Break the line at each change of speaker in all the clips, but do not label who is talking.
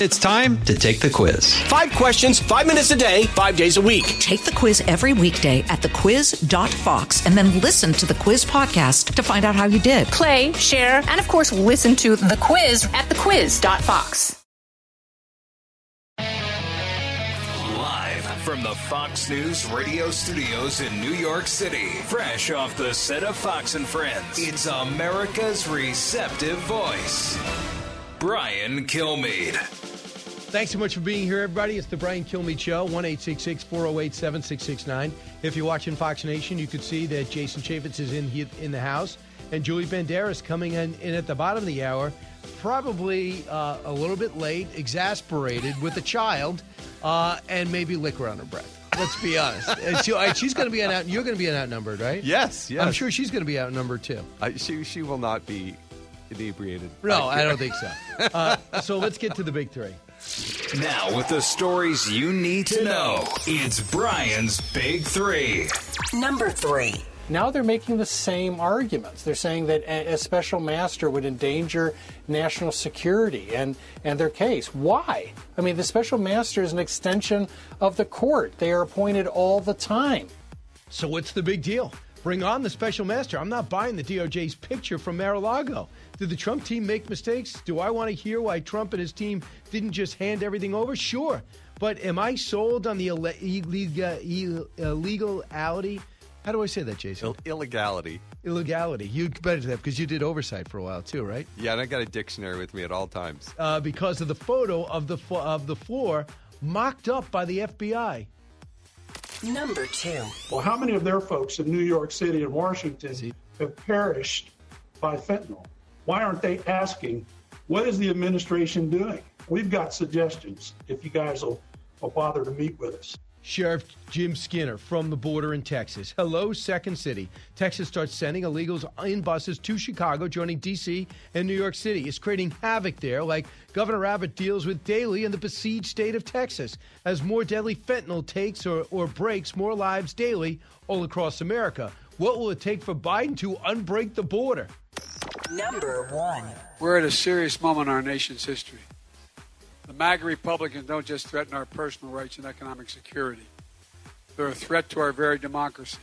It's time to take the quiz.
5 questions, 5 minutes a day, 5 days a week.
Take the quiz every weekday at thequiz.fox and then listen to the quiz podcast to find out how you did.
Play, share, and of course, listen to the quiz at thequiz.fox.
Live from the Fox News radio studios in New York City, fresh off the set of Fox and Friends, it's America's receptive voice, Brian Kilmeade.
Thanks so much for being here, everybody. It's the Brian Kilmeade Show, 1-866-408-7669. If you're watching Fox Nation, you could see that Jason Chaffetz is in the house, and Julie Banderas coming in at the bottom of the hour, probably a little bit late, exasperated with a child, and maybe liquor on her breath. Let's be honest. She's going to be you're going to be outnumbered, right?
Yes.
I'm sure she's going to be outnumbered, too.
She will not be inebriated.
No, I don't think so. So let's get to the big three.
Now, with the stories you need to know, it's Brian's Big Three.
Number 3.
Now they're making the same arguments. They're saying that a special master would endanger national security and their case. Why? I mean, the special master is an extension of the court. They are appointed all the time.
So what's the big deal? Bring on the special master. I'm not buying the DOJ's picture from Mar-a-Lago. Did the Trump team make mistakes? Do I want to hear why Trump and his team didn't just hand everything over? Sure. But am I sold on the illegality? How do I say that, Jason?
Illegality.
Illegality. You better do that because you did oversight for a while too, right?
Yeah, and I got a dictionary with me at all times.
Because of the photo of the floor mocked up by the FBI.
Number 2.
Well, how many of their folks in New York City and Washington have perished by fentanyl? Why aren't they asking, what is the administration doing? We've got suggestions if you guys will bother to meet with us.
Sheriff Jim Skinner from the border in Texas. Hello, Second City. Texas starts sending illegals in buses to Chicago, joining D.C. and New York City. It's creating havoc there, like Governor Abbott deals with daily in the besieged state of Texas, as more deadly fentanyl takes or breaks more lives daily all across America. What will it take for Biden to unbreak the border?
Number 1.
We're at a serious moment in our nation's history. The MAGA Republicans don't just threaten our personal rights and economic security. They're a threat to our very democracy.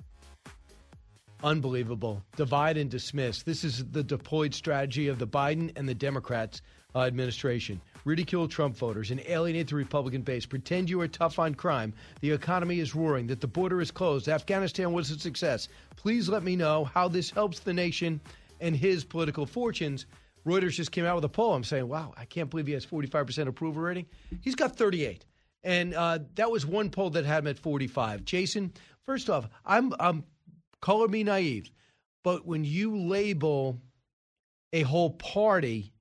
Unbelievable. Divide and dismiss. This is the deployed strategy of the Biden and the Democrats administration. Ridicule Trump voters and alienate the Republican base. Pretend you are tough on crime. The economy is roaring, that the border is closed. Afghanistan was a success. Please let me know how this helps the nation and his political fortunes. Reuters just came out with a poll. I'm saying, wow, I can't believe he has 45% approval rating. He's got 38. And that was one poll that had him at 45. Jason, first off, I'm color me naive, but when you label a whole party,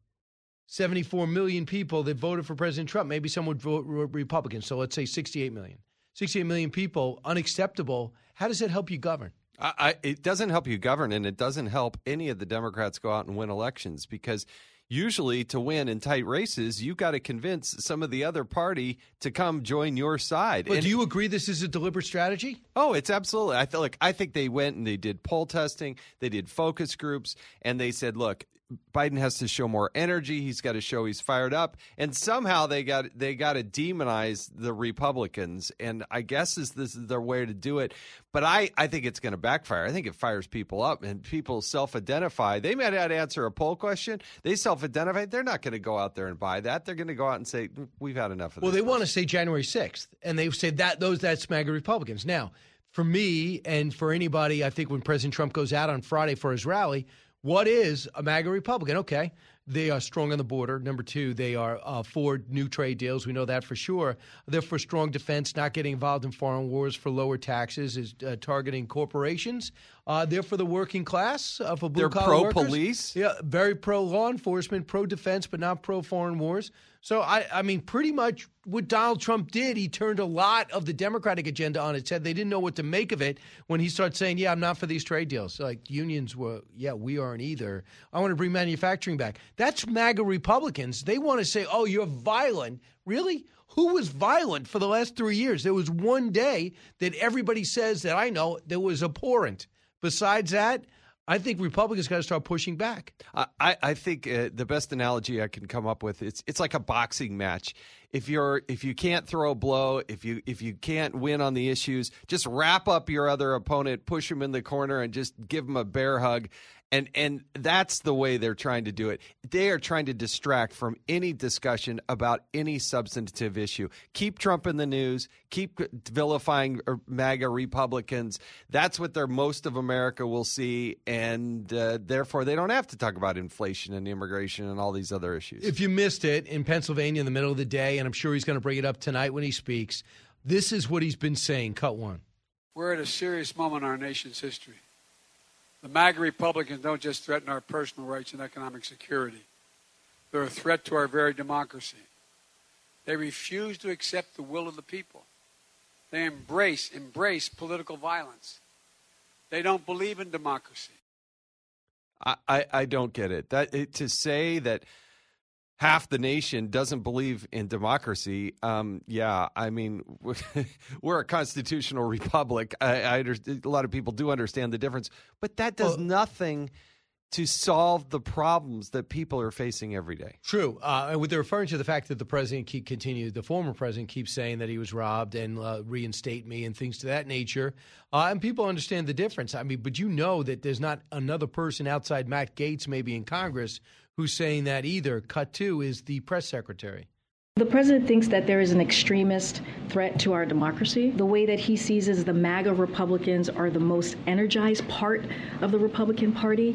74 million people that voted for President Trump, maybe some would vote Republican. So let's say 68 million. 68 million people, unacceptable. How does that help you govern?
It doesn't help you govern, and it doesn't help any of the Democrats go out and win elections, because usually to win in tight races, you've got to convince some of the other party to come join your side.
But do you agree this is a deliberate strategy?
Oh, it's absolutely. I think they went and they did poll testing, they did focus groups, and they said, look, Biden has to show more energy. He's got to show he's fired up. And somehow they got to demonize the Republicans. And I guess this is their way to do it. But I think it's going to backfire. I think it fires people up, and people self-identify. They might not answer a poll question. They self-identify. They're not going to go out there and buy that. They're going to go out and say, we've had enough of this.
Well, they want to say January 6th, and they say that's MAGA Republicans. Now, for me and for anybody, I think when President Trump goes out on Friday for his rally, what is a MAGA Republican? Okay, they are strong on the border. Number two, they are for new trade deals. We know that for sure. They're for strong defense, not getting involved in foreign wars, for lower taxes, is targeting corporations. They're for the working class, for blue-collar workers.
They're pro-police.
Yeah, very pro-law enforcement, pro-defense, but not pro-foreign wars. So, I mean, pretty much what Donald Trump did, he turned a lot of the Democratic agenda on its head. They didn't know what to make of it when he started saying, yeah, I'm not for these trade deals. So, like, unions were, yeah, we aren't either. I want to bring manufacturing back. That's MAGA Republicans. They want to say, oh, you're violent. Really? Who was violent for the last 3 years? There was one day that everybody says that I know that was abhorrent. Besides that, I think Republicans got to start pushing back.
I think the best analogy I can come up with it's like a boxing match. If you can't throw a blow, if you can't win on the issues, just wrap up your other opponent, push him in the corner, and just give him a bear hug. And that's the way they're trying to do it. They are trying to distract from any discussion about any substantive issue. Keep Trump in the news. Keep vilifying MAGA Republicans. That's what most of America will see, and therefore they don't have to talk about inflation and immigration and all these other issues.
If you missed it, in Pennsylvania in the middle of the day, and I'm sure he's going to bring it up tonight when he speaks, this is what he's been saying. Cut one.
We're at a serious moment in our nation's history. The MAGA Republicans don't just threaten our personal rights and economic security. They're a threat to our very democracy. They refuse to accept the will of the people. They embrace political violence. They don't believe in democracy.
I don't get it. To say that half the nation doesn't believe in democracy, I mean, we're a constitutional republic. A lot of people do understand the difference, but that does nothing to solve the problems that people are facing every day.
True. And they're referring to the fact that the former president keeps saying that he was robbed and reinstate me and things to that nature. And people understand the difference. I mean, but you know that there's not another person outside Matt Gaetz, maybe in Congress, who's saying that either. Cut two is the press secretary.
The president thinks that there is an extremist threat to our democracy. The way that he sees is the MAGA Republicans are the most energized part of the Republican Party.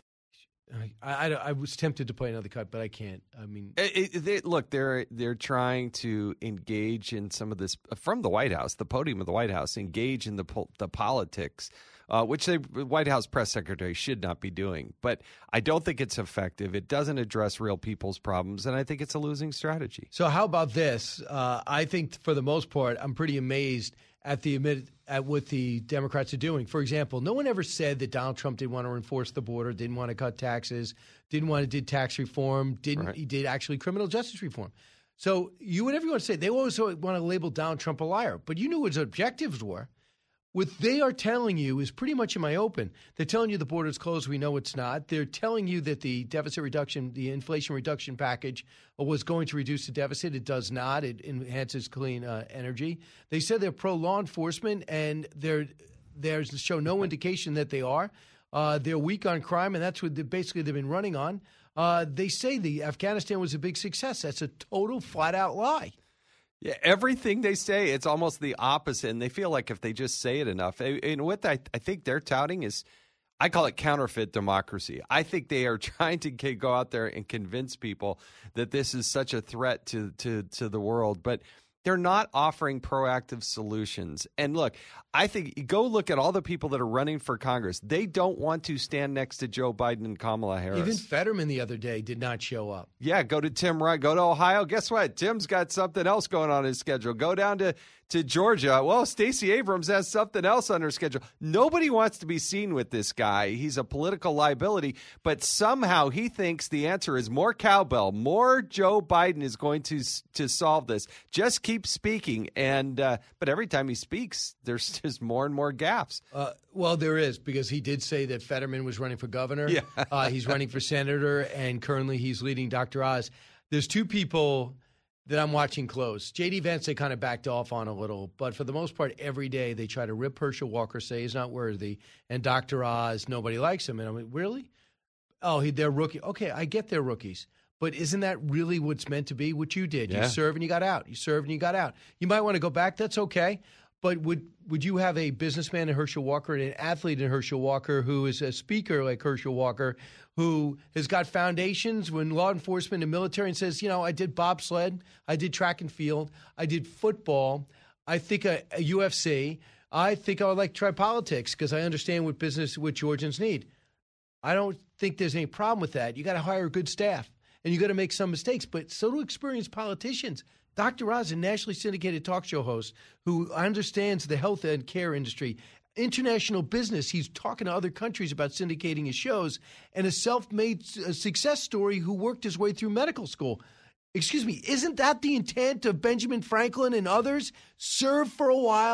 I was tempted to play another cut, but I can't. I mean,
look, they're trying to engage in some of this from the White House, the podium of the White House, engage in the politics, which the White House press secretary should not be doing. But I don't think it's effective. It doesn't address real people's problems, and I think it's a losing strategy.
So how about this? I think for the most part, I'm pretty amazed at what the Democrats are doing. For example, no one ever said that Donald Trump didn't want to enforce the border, didn't want to cut taxes, did tax reform, he did actually criminal justice reform. So whatever you want to say, they always want to label Donald Trump a liar. But you knew what his objectives were. What they are telling you is pretty much in my open. They're telling you the border's closed. We know it's not. They're telling you that the deficit reduction, the inflation reduction package was going to reduce the deficit. It does not. It enhances clean energy. They said they're pro-law enforcement, and there's show no indication that they are. They're weak on crime, and that's what basically they've been running on. They say the Afghanistan was a big success. That's a total flat-out lie.
Yeah, everything they say, it's almost the opposite, and they feel like if they just say it enough. And what I think they're touting is, I call it counterfeit democracy. I think they are trying to go out there and convince people that this is such a threat to the world, but they're not offering proactive solutions. And look, I think go look at all the people that are running for Congress. They don't want to stand next to Joe Biden and Kamala Harris.
Even Fetterman the other day did not show up.
Yeah, go to Tim Ryan. Go to Ohio. Guess what? Tim's got something else going on his schedule. Go down to Georgia. Well, Stacey Abrams has something else on her schedule. Nobody wants to be seen with this guy. He's a political liability, but somehow he thinks the answer is more cowbell, more Joe Biden is going to solve this. Just keep speaking. And but every time he speaks, there's just more and more gaffes.
Well, there is, because he did say that Fetterman was running for governor. Yeah. He's running for senator, and currently he's leading Dr. Oz. There's two people that I'm watching close. J.D. Vance, they kind of backed off on a little, but for the most part, every day they try to rip Herschel Walker, say he's not worthy, and Dr. Oz, nobody likes him. And I'm like, really? Oh, they're rookie. Okay, I get they're rookies, but isn't that really what's meant to be? What you did, You serve and you got out. You served and you got out. You might want to go back. That's okay. But would you have a businessman in Herschel Walker and an athlete in Herschel Walker who is a speaker like Herschel Walker, who has got foundations when law enforcement and military and says, I did bobsled, I did track and field, I did football, I think a UFC, I think I would like to try politics because I understand what Georgians need. I don't think there's any problem with that. You got to hire a good staff, and you got to make some mistakes, but so do experienced politicians. Dr. Oz, a nationally syndicated talk show host who understands the health and care industry, international business. He's talking to other countries about syndicating his shows, and a self-made success story who worked his way through medical school. Excuse me, isn't that the intent of Benjamin Franklin and others? Serve for a while,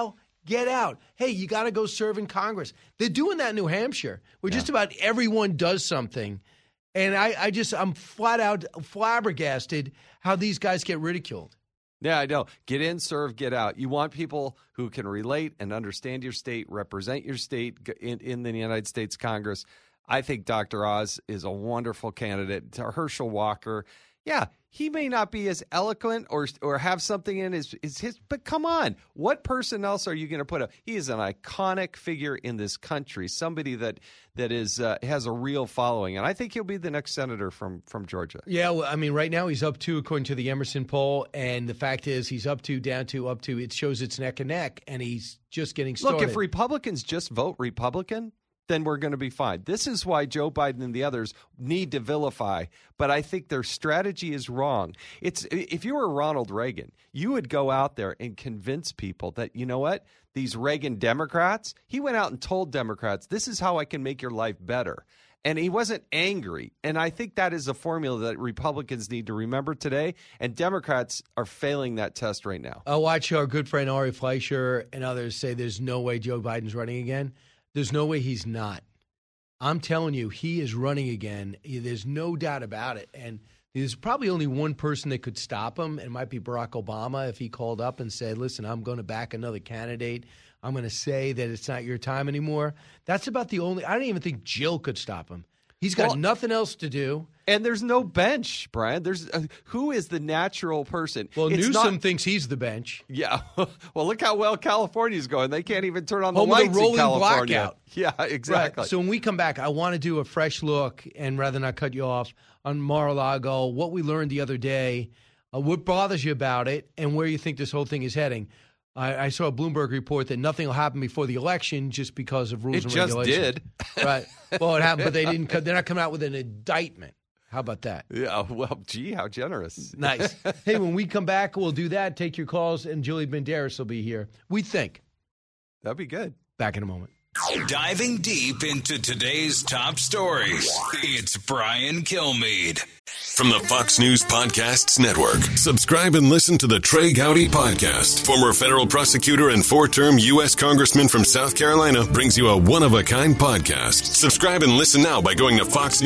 Get out. Hey, you got to go serve in Congress. They're doing that in New Hampshire, where just about everyone does something. And I'm flat out flabbergasted how these guys get ridiculed.
Yeah, I know. Get in, serve, get out. You want people who can relate and understand your state, represent your state in the United States Congress. I think Dr. Oz is a wonderful candidate. To Herschel Walker, yeah, he may not be as eloquent or have something in his, but come on, what person else are you going to put up? He is an iconic figure in this country, somebody that is has a real following, and I think he'll be the next senator from Georgia.
Yeah, well, I mean, right now he's up 2 according to the Emerson poll, and the fact is he's up 2, down 2, up 2. It shows it's neck and neck, and he's just getting started.
Look, if Republicans just vote Republican, then we're going to be fine. This is why Joe Biden and the others need to vilify, but I think their strategy is wrong. If you were Ronald Reagan, you would go out there and convince people that, you know what, these Reagan Democrats, he went out and told Democrats, this is how I can make your life better. And he wasn't angry. And I think that is a formula that Republicans need to remember today, and Democrats are failing that test right now.
I'll watch our good friend Ari Fleischer and others say there's no way Joe Biden's running again. There's no way he's not. I'm telling you, he is running again. There's no doubt about it. And there's probably only one person that could stop him. It might be Barack Obama if he called up and said, listen, I'm going to back another candidate. I'm going to say that it's not your time anymore. That's about the only – I don't even think Jill could stop him. He's got nothing else to do.
And there's no bench, Brian. There's who is the natural person?
Well, Newsom thinks he's the bench.
Yeah. Well, look how well California's going. They can't even turn on the lights in California.
Blackout.
Yeah, exactly.
Right. So when we come back, I want to do a fresh look, and rather not cut you off, on Mar-a-Lago, what we learned the other day, what bothers you about it, and where you think this whole thing is heading. I saw a Bloomberg report that nothing will happen before the election just because of rules and regulations.
It just did.
Right. Well, it happened, but they're not coming out with an indictment. How about that?
Yeah, well, gee, how generous.
Nice. Hey, when we come back, we'll do that. Take your calls, and Julie Banderas will be here. We think.
That'd be good.
Back in a moment.
Diving deep into today's top stories, it's Brian Kilmeade.
From the Fox News Podcasts Network, subscribe and listen to the Trey Gowdy Podcast. Former federal prosecutor and 4-term U.S. Congressman from South Carolina brings you a one-of-a-kind podcast. Subscribe and listen now by going to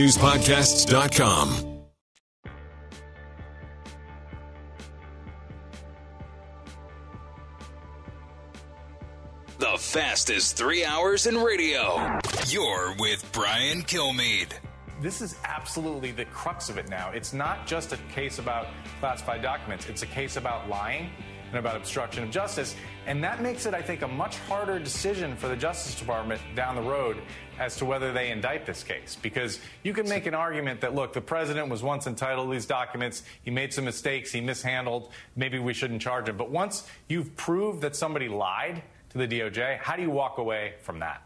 foxnewspodcasts.com.
The fastest 3 hours in radio. You're with Brian Kilmeade.
This is absolutely the crux of it now. It's not just a case about classified documents. It's a case about lying and about obstruction of justice. And that makes it, I think, a much harder decision for the Justice Department down the road as to whether they indict this case. Because you can make an argument that, look, the president was once entitled to these documents. He made some mistakes. He mishandled. Maybe we shouldn't charge him. But once you've proved that somebody lied to the DOJ, how do you walk away from that?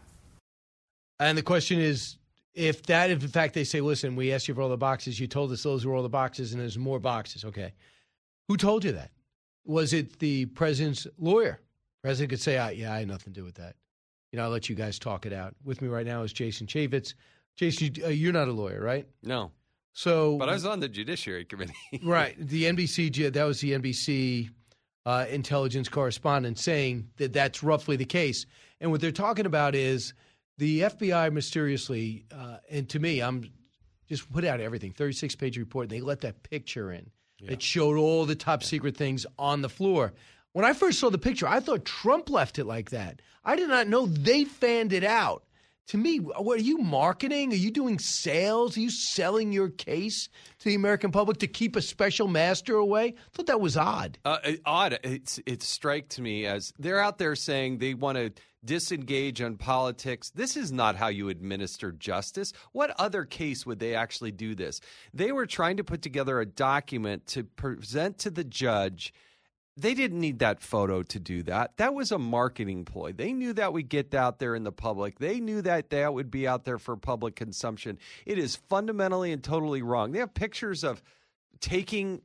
And the question is, if in fact they say, listen, we asked you for all the boxes, you told us those were all the boxes, and there's more boxes. Okay. Who told you that? Was it the president's lawyer? The president could say, yeah, I had nothing to do with that. I'll let you guys talk it out. With me right now is Jason Chaffetz. Jason, you're not a lawyer, right?
No.
But
I was on the Judiciary Committee.
Right. The NBC, that was the NBC intelligence correspondent saying that that's roughly the case. And what they're talking about is the FBI mysteriously, and to me, I'm just put out everything, 36-page report, and they let that picture in. Yeah. It showed all the top secret things on the floor. When I first saw the picture, I thought Trump left it like that. I did not know they fanned it out. To me, what are you marketing? Are you doing sales? Are you selling your case to the American public to keep a special master away? I thought that was odd.
Odd. It strikes me as they're out there saying they want to disengage on politics. This is not how you administer justice. What other case would they actually do this? They were trying to put together a document to present to the judge. They didn't need that photo to do that. That was a marketing ploy. They knew that would get out there in the public. They knew that that would be out there for public consumption. It is fundamentally and totally wrong. They have pictures of taking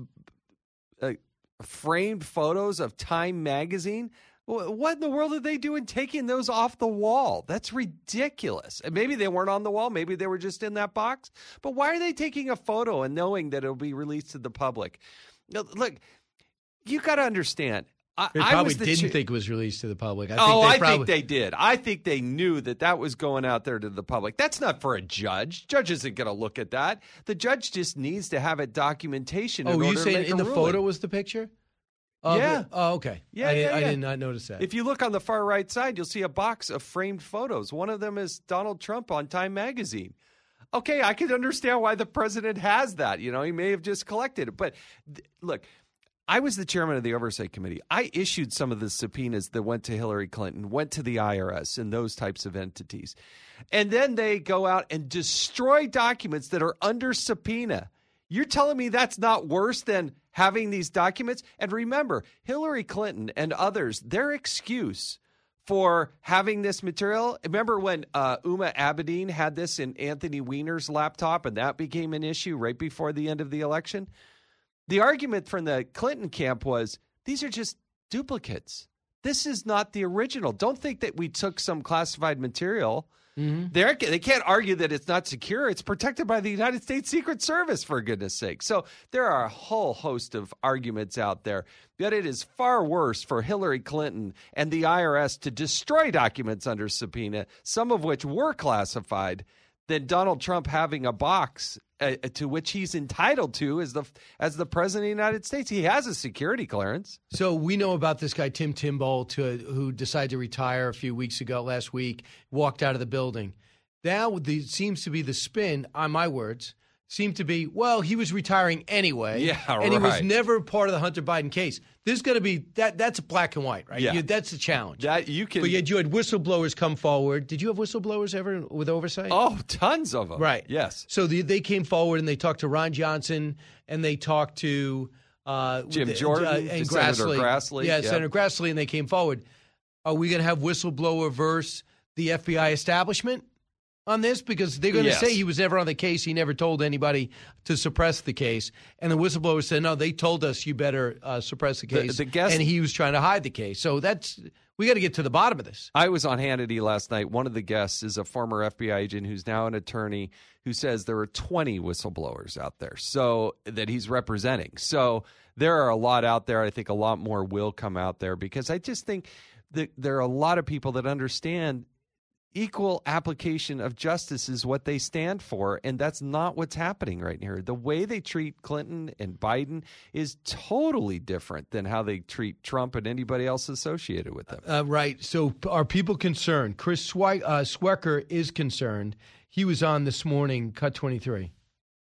framed photos of Time magazine. What in the world are they doing taking those off the wall? That's ridiculous. And maybe they weren't on the wall. Maybe they were just in that box. But why are they taking a photo and knowing that it'll be released to the public? Now, look, you got to understand,
They probably didn't think it was released to the public.
I think they did. I think they knew that was going out there to the public. That's not for a judge. Judge isn't going to look at that. The judge just needs to have a documentation.
Oh, you saying in the photo was the picture?
Yeah.
Okay.
Yeah,
I did not notice that.
If you look on the far right side, you'll see a box of framed photos. One of them is Donald Trump on Time Magazine. Okay, I can understand why the president has that. He may have just collected it. But look, I was the chairman of the Oversight Committee. I issued some of the subpoenas that went to Hillary Clinton, went to the IRS and those types of entities. And then they go out and destroy documents that are under subpoena. You're telling me that's not worse than having these documents? And remember, Hillary Clinton and others, their excuse for having this material, remember when Uma Abedin had this in Anthony Weiner's laptop and that became an issue right before the end of the election? The argument from the Clinton camp was, these are just duplicates. This is not the original. Don't think that we took some classified material. Mm-hmm. They can't argue that it's not secure. It's protected by the United States Secret Service, for goodness sake. So there are a whole host of arguments out there. But it is far worse for Hillary Clinton and the IRS to destroy documents under subpoena, some of which were classified, than Donald Trump having a box to which he's entitled to as the president of the United States. He has a security clearance.
So we know about this guy, Tim Timbo, who decided to retire a few weeks ago, last week, walked out of the building. Now seems to be the spin, on my words, seemed to be, well, he was retiring anyway.
Yeah, right.
And he was never part of the Hunter Biden case. There's going to be that's black and white, right?
Yeah.
That's a challenge.
That you can.
But yet you had whistleblowers come forward. Did you have whistleblowers ever with oversight?
Oh, tons of them.
Right.
Yes.
So they came forward and they talked to Ron Johnson and they talked to
Jim Jordan
and
Senator Grassley.
Yeah, Senator Grassley, and they came forward. Are we going to have whistleblower versus the FBI establishment on this? Because they're going to say he was never on the case. He never told anybody to suppress the case. And the whistleblower said, no, they told us you better suppress the case. And he was trying to hide the case. So we got to get to the bottom of this.
I was on Hannity last night. One of the guests is a former FBI agent who's now an attorney who says there are 20 whistleblowers out there that he's representing. So there are a lot out there. I think a lot more will come out there because I just think that there are a lot of people that understand equal application of justice is what they stand for, and that's not what's happening right here. The way they treat Clinton and Biden is totally different than how they treat Trump and anybody else associated with them.
Right. So are people concerned? Chris Swecker is concerned. He was on this morning, Cut 23.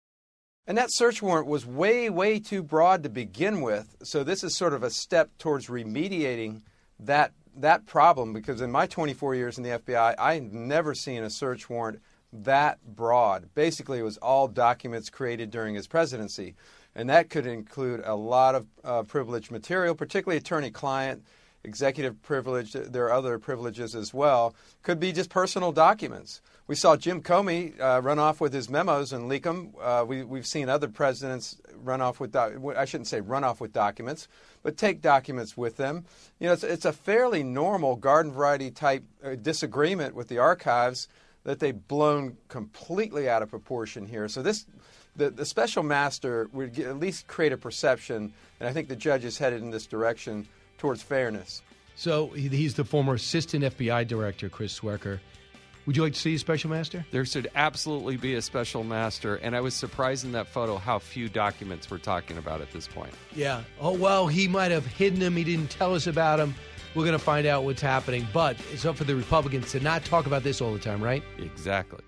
And that search warrant was way, way too broad to begin with, so this is sort of a step towards remediating that problem, because in my 24 years in the FBI, I've never seen a search warrant that broad. Basically, it was all documents created during his presidency, and that could include a lot of privileged material, particularly attorney-client, executive privilege. There are other privileges as well. Could be just personal documents. We saw Jim Comey run off with his memos and leak them. We've seen other presidents run off with I shouldn't say run off with documents, but take documents with them. It's a fairly normal garden variety type disagreement with the archives that they've blown completely out of proportion here. So the special master would at least create a perception, and I think the judge is headed in this direction towards fairness.
So he's the former assistant FBI director, Chris Swecker. Would you like to see a special master?
There should absolutely be a special master, and I was surprised in that photo how few documents we're talking about at this point.
Yeah. Oh, well, he might have hidden them. He didn't tell us about them. We're going to find out what's happening. But it's up for the Republicans to not talk about this all the time, right?
Exactly.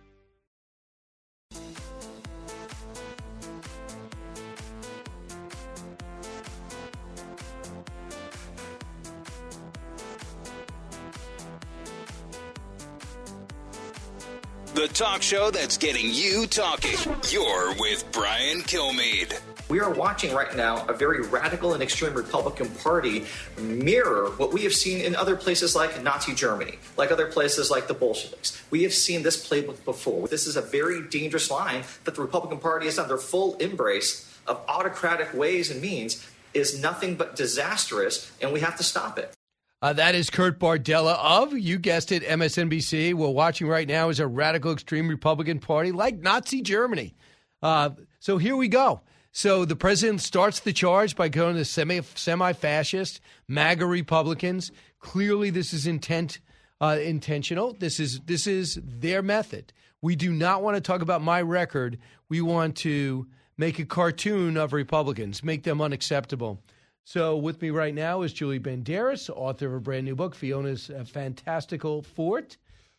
The talk show that's getting you talking. You're with Brian Kilmeade.
We are watching right now a very radical and extreme Republican Party mirror what we have seen in other places like Nazi Germany, like other places like the Bolsheviks. We have seen this playbook before. This is a very dangerous line that the Republican Party is under full embrace of autocratic ways and means is nothing but disastrous, and we have to stop it.
That is Kurt Bardella of, you guessed it, MSNBC. We're watching right now is a radical extreme Republican Party like Nazi Germany. So here we go. So the president starts the charge by going to semi-fascist MAGA Republicans. Clearly, this is intentional. This is their method. We do not want to talk about my record. We want to make a cartoon of Republicans, make them unacceptable. So with me right now is Julie Banderas, author of a brand new book, Fiona's Fantastical Fort,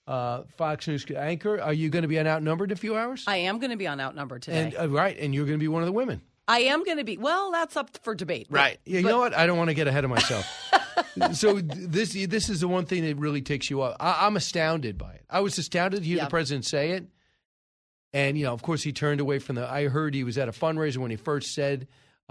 Fox News anchor. Are you going to be on Outnumbered in a few hours?
I am going to be on Outnumbered today.
And, right, and you're going to be one of the women.
I am going to be. Well, that's up for debate.
Right. Yeah, you know what? I don't want to get ahead of myself. So this is the one thing that really takes you up. I'm astounded by it. I was astounded to hear the president say it. And, of course, he turned away from I heard he was at a fundraiser when he first said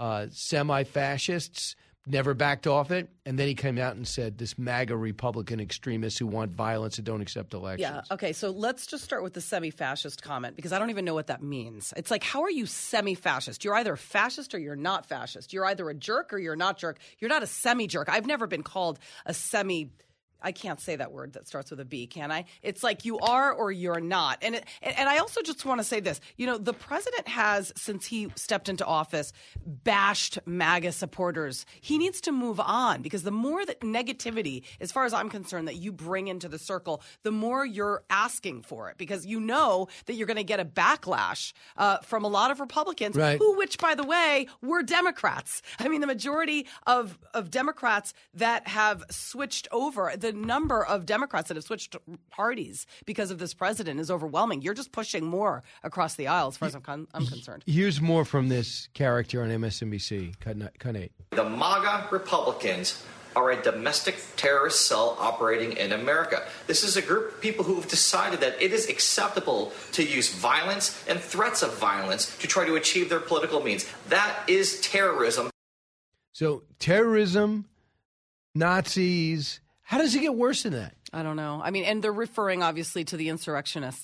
semi-fascists, never backed off it. And then he came out and said this MAGA Republican extremists who want violence and don't accept elections.
Yeah. Okay. So let's just start with the semi-fascist comment, because I don't even know what that means. It's like, how are you semi-fascist? You're either fascist or you're not fascist. You're either a jerk or you're not jerk. You're not a semi-jerk. I've never been called a I can't say that word that starts with a B, can I? It's like you are or you're not. And I also just want to say this. The president has, since he stepped into office, bashed MAGA supporters. He needs to move on, because the more that negativity, as far as I'm concerned, that you bring into the circle, the more you're asking for it, because you know that you're going to get a backlash from a lot of Republicans, which, by the way, were Democrats. I mean, the majority of Democrats that have switched over, the number of Democrats that have switched parties because of this president is overwhelming. You're just pushing more across the aisle, as far as I'm concerned.
Here's more from this character on MSNBC, Cut 8.
The MAGA Republicans are a domestic terrorist cell operating in America. This is a group of people who have decided that it is acceptable to use violence and threats of violence to try to achieve their political means. That is terrorism.
So terrorism, Nazis. How does it get worse than that?
I don't know. I mean, and they're referring obviously to the insurrectionists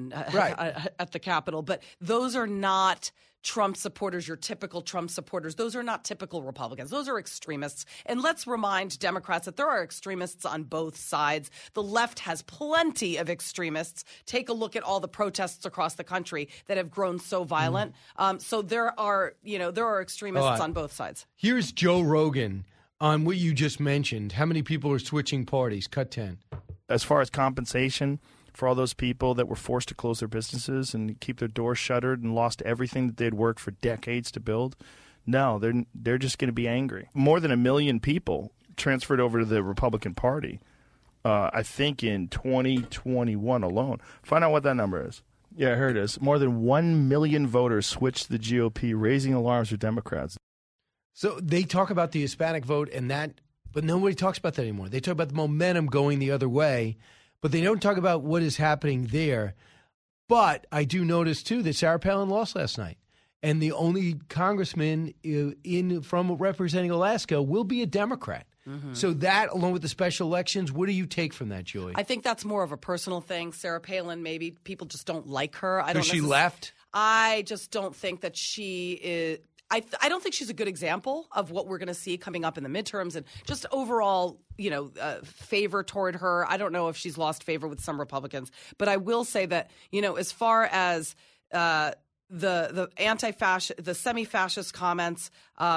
at the Capitol, but those are not Trump supporters, your typical Trump supporters. Those are not typical Republicans. Those are extremists. And let's remind Democrats that there are extremists on both sides. The left has plenty of extremists. Take a look at all the protests across the country that have grown so violent. So there are extremists on both sides.
Here's Joe Rogan on what you just mentioned. How many people are switching parties? Cut 10.
As far as compensation for all those people that were forced to close their businesses and keep their doors shuttered and lost everything that they'd worked for decades to build, no, they're just going to be angry. More than 1 million people transferred over to the Republican Party, I think in 2021 alone. Find out what that number is. Yeah, here it is. More than 1 million voters switched to the GOP, raising alarms for Democrats.
So they talk about the Hispanic vote and that, but nobody talks about that anymore. They talk about the momentum going the other way, but they don't talk about what is happening there. But I do notice, too, that Sarah Palin lost last night. And the only congressman from representing Alaska will be a Democrat. Mm-hmm. So that, along with the special elections, what do you take from that, Julie?
I think that's more of a personal thing. Sarah Palin, maybe people just don't like her.
Because she left?
I just don't think that she is – I don't think she's a good example of what we're going to see coming up in the midterms, and just overall, favor toward her. I don't know if she's lost favor with some Republicans, but I will say that, as far as the anti-fascist, the semi-fascist comments,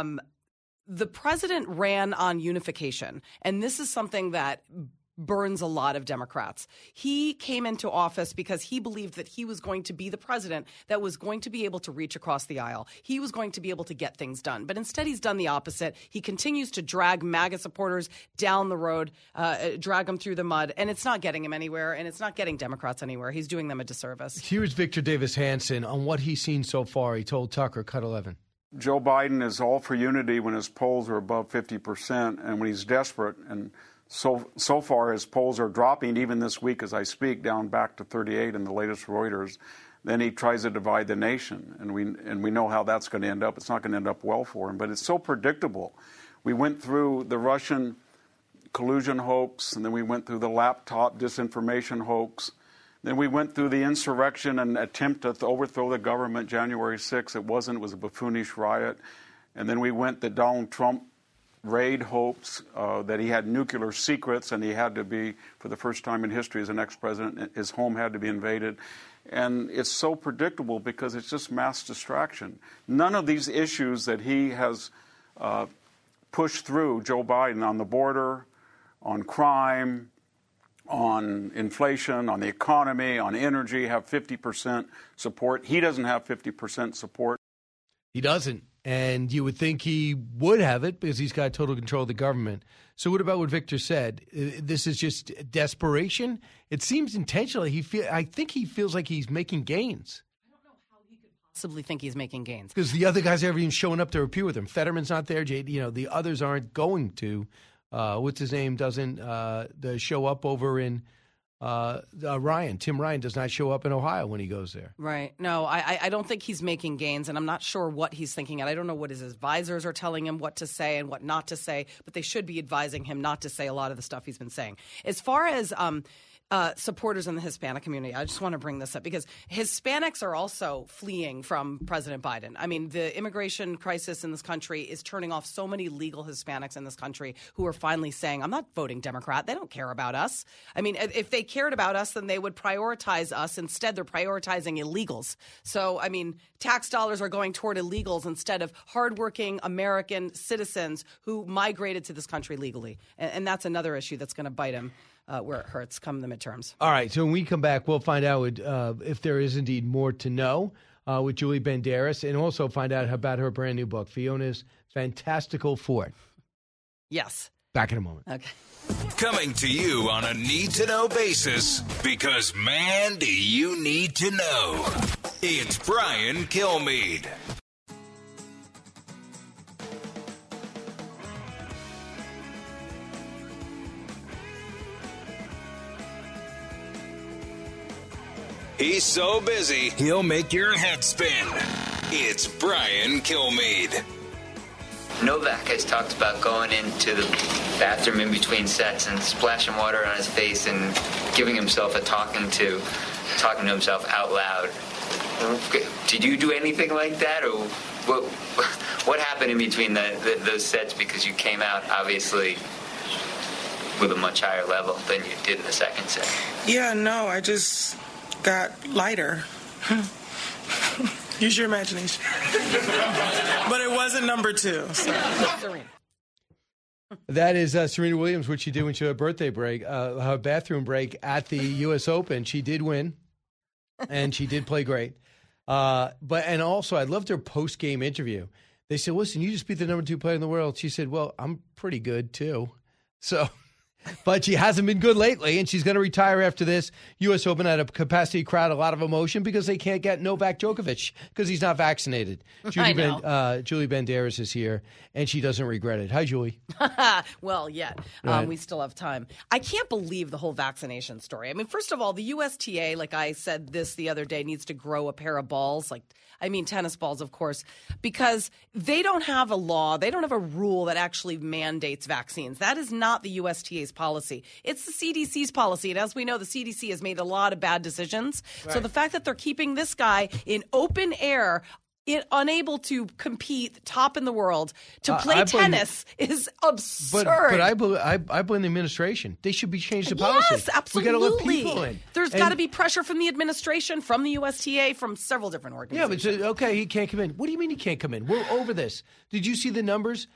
the president ran on unification, and this is something that burns a lot of Democrats. He came into office because he believed that he was going to be the president that was going to be able to reach across the aisle. He was going to be able to get things done. But instead, he's done the opposite. He continues to drag MAGA supporters down the road, drag them through the mud, and it's not getting him anywhere, and it's not getting Democrats anywhere. He's doing them a disservice.
Here's Victor Davis Hanson on what he's seen so far. He told Tucker, Cut 11.
Joe Biden is all for unity when his polls are above 50%, and when he's desperate. And so far, his polls are dropping even this week as I speak, down back to 38 in the latest Reuters. Then he tries to divide the nation, and we know how that's going to end up. It's not going to end up well for him, but it's so predictable. We went through the Russian collusion hoax, and then we went through the laptop disinformation hoax. Then we went through the insurrection and attempt to overthrow the government January 6th. It was a buffoonish riot. And then we went the Donald Trump raid hopes, that he had nuclear secrets, and he had to be, for the first time in history as an ex-president, his home had to be invaded. And it's so predictable because it's just mass distraction. None of these issues that he has pushed through, Joe Biden, on the border, on crime, on inflation, on the economy, on energy, have 50% support. He doesn't have 50% support.
He doesn't. And you would think he would have it because he's got total control of the government. So what about what Victor said? This is just desperation? It seems intentionally. I think he feels like he's making gains.
I don't know how he could possibly think he's making gains.
Because the other guys aren't even showing up to appear with him. Fetterman's not there. The others aren't going to. What's his name? Doesn't show up over in Ryan. Tim Ryan does not show up in Ohio when he goes there.
Right. No, I don't think he's making gains, and I'm not sure what he's thinking. I don't know what his advisors are telling him what to say and what not to say, but they should be advising him not to say a lot of the stuff he's been saying. As far as supporters in the Hispanic community, I just want to bring this up because Hispanics are also fleeing from President Biden. I mean, the immigration crisis in this country is turning off so many legal Hispanics in this country who are finally saying, I'm not voting Democrat. They don't care about us. I mean, if they cared about us, then they would prioritize us. Instead, they're prioritizing illegals. So, I mean, tax dollars are going toward illegals instead of hardworking American citizens who migrated to this country legally. And that's another issue that's going to bite him where it hurts come the midterms.
All right. So when we come back, we'll find out if there is indeed more to know with Julie Banderas, and also find out about her brand new book, Fiona's Fantastical Fort.
Yes.
Back in a moment.
Okay.
Coming to you on a need-to-know basis, because, man, do you need to know. It's Brian Kilmeade. He's so busy, he'll make your head spin. It's Brian Kilmeade.
Novak has talked about going into the bathroom in between sets and splashing water on his face and giving himself a talking to himself out loud. Did you do anything like that, or what happened in between those sets? Because you came out obviously with a much higher level than you did in the second set.
Yeah, no, I just got lighter. Use your imagination. But it wasn't number 2. So.
That is Serena Williams, what she did when she had a birthday break, her bathroom break at the U.S. Open. She did win, and she did play great. And also, I loved her post-game interview. They said, listen, you just beat the number 2 player in the world. She said, well, I'm pretty good, too. So... But she hasn't been good lately, and she's going to retire after this U.S. Open at a capacity crowd, a lot of emotion, because they can't get Novak Djokovic because he's not vaccinated. Julie Banderas is here, and she doesn't regret it. Hi, Julie.
Well, yet. We still have time. I can't believe the whole vaccination story. I mean, first of all, the USTA, like I said this the other day, needs to grow a pair of balls, tennis balls, of course, because they don't have a law. They don't have a rule that actually mandates vaccines. That is not the USTA's policy. It's the CDC's policy. And as we know, the CDC has made a lot of bad decisions. Right. So the fact that they're keeping this guy in open air, unable to compete top in the world, to play tennis is absurd.
But I blame the administration. They should be changed the policy.
Yes, absolutely.
We got to let people in.
There's got to be pressure from the administration, from the USTA, from several different organizations.
Yeah, but okay, he can't come in. What do you mean he can't come in? We're over this. Did you see the numbers?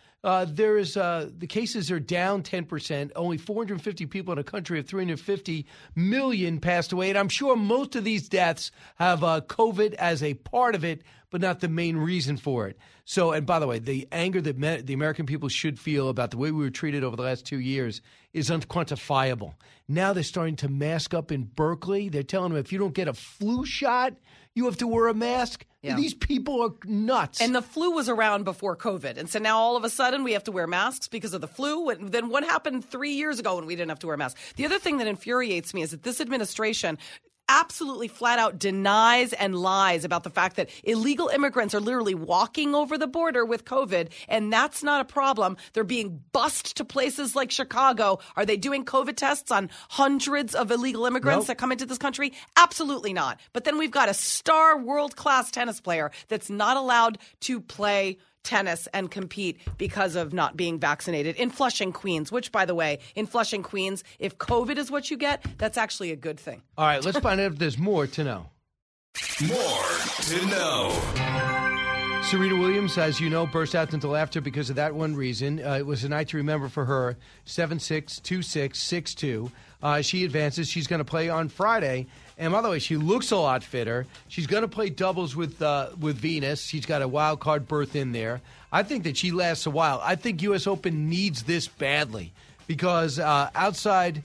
The cases are down 10%. Only 450 people in a country of 350 million passed away. And I'm sure most of these deaths have COVID as a part of it, but not the main reason for it. So, and by the way, the anger that the American people should feel about the way we were treated over the last 2 years is unquantifiable. Now they're starting to mask up in Berkeley. They're telling them if you don't get a flu shot, you have to wear a mask. Yeah. These people are nuts.
And the flu was around before COVID. And so now all of a sudden we have to wear masks because of the flu. Then what happened 3 years ago when we didn't have to wear masks? The other thing that infuriates me is that this administration absolutely flat out denies and lies about the fact that illegal immigrants are literally walking over the border with COVID, and that's not a problem. They're being bussed to places like Chicago. Are they doing COVID tests on hundreds of illegal immigrants that come into this country? Absolutely not. But then we've got a star world-class tennis player that's not allowed to play tennis and compete because of not being vaccinated in Flushing, Queens, which, by the way, in Flushing, Queens, if COVID is what you get, that's actually a good thing.
All right, let's find out if there's more to know.
More to know.
Serena Williams, as you know, burst out into laughter because of that one reason. It was a night to remember for her, 7-6, 2-6, 6-2. She advances. She's going to play on Friday. And by the way, she looks a lot fitter. She's going to play doubles with Venus. She's got a wild card berth in there. I think that she lasts a while. I think U.S. Open needs this badly because outside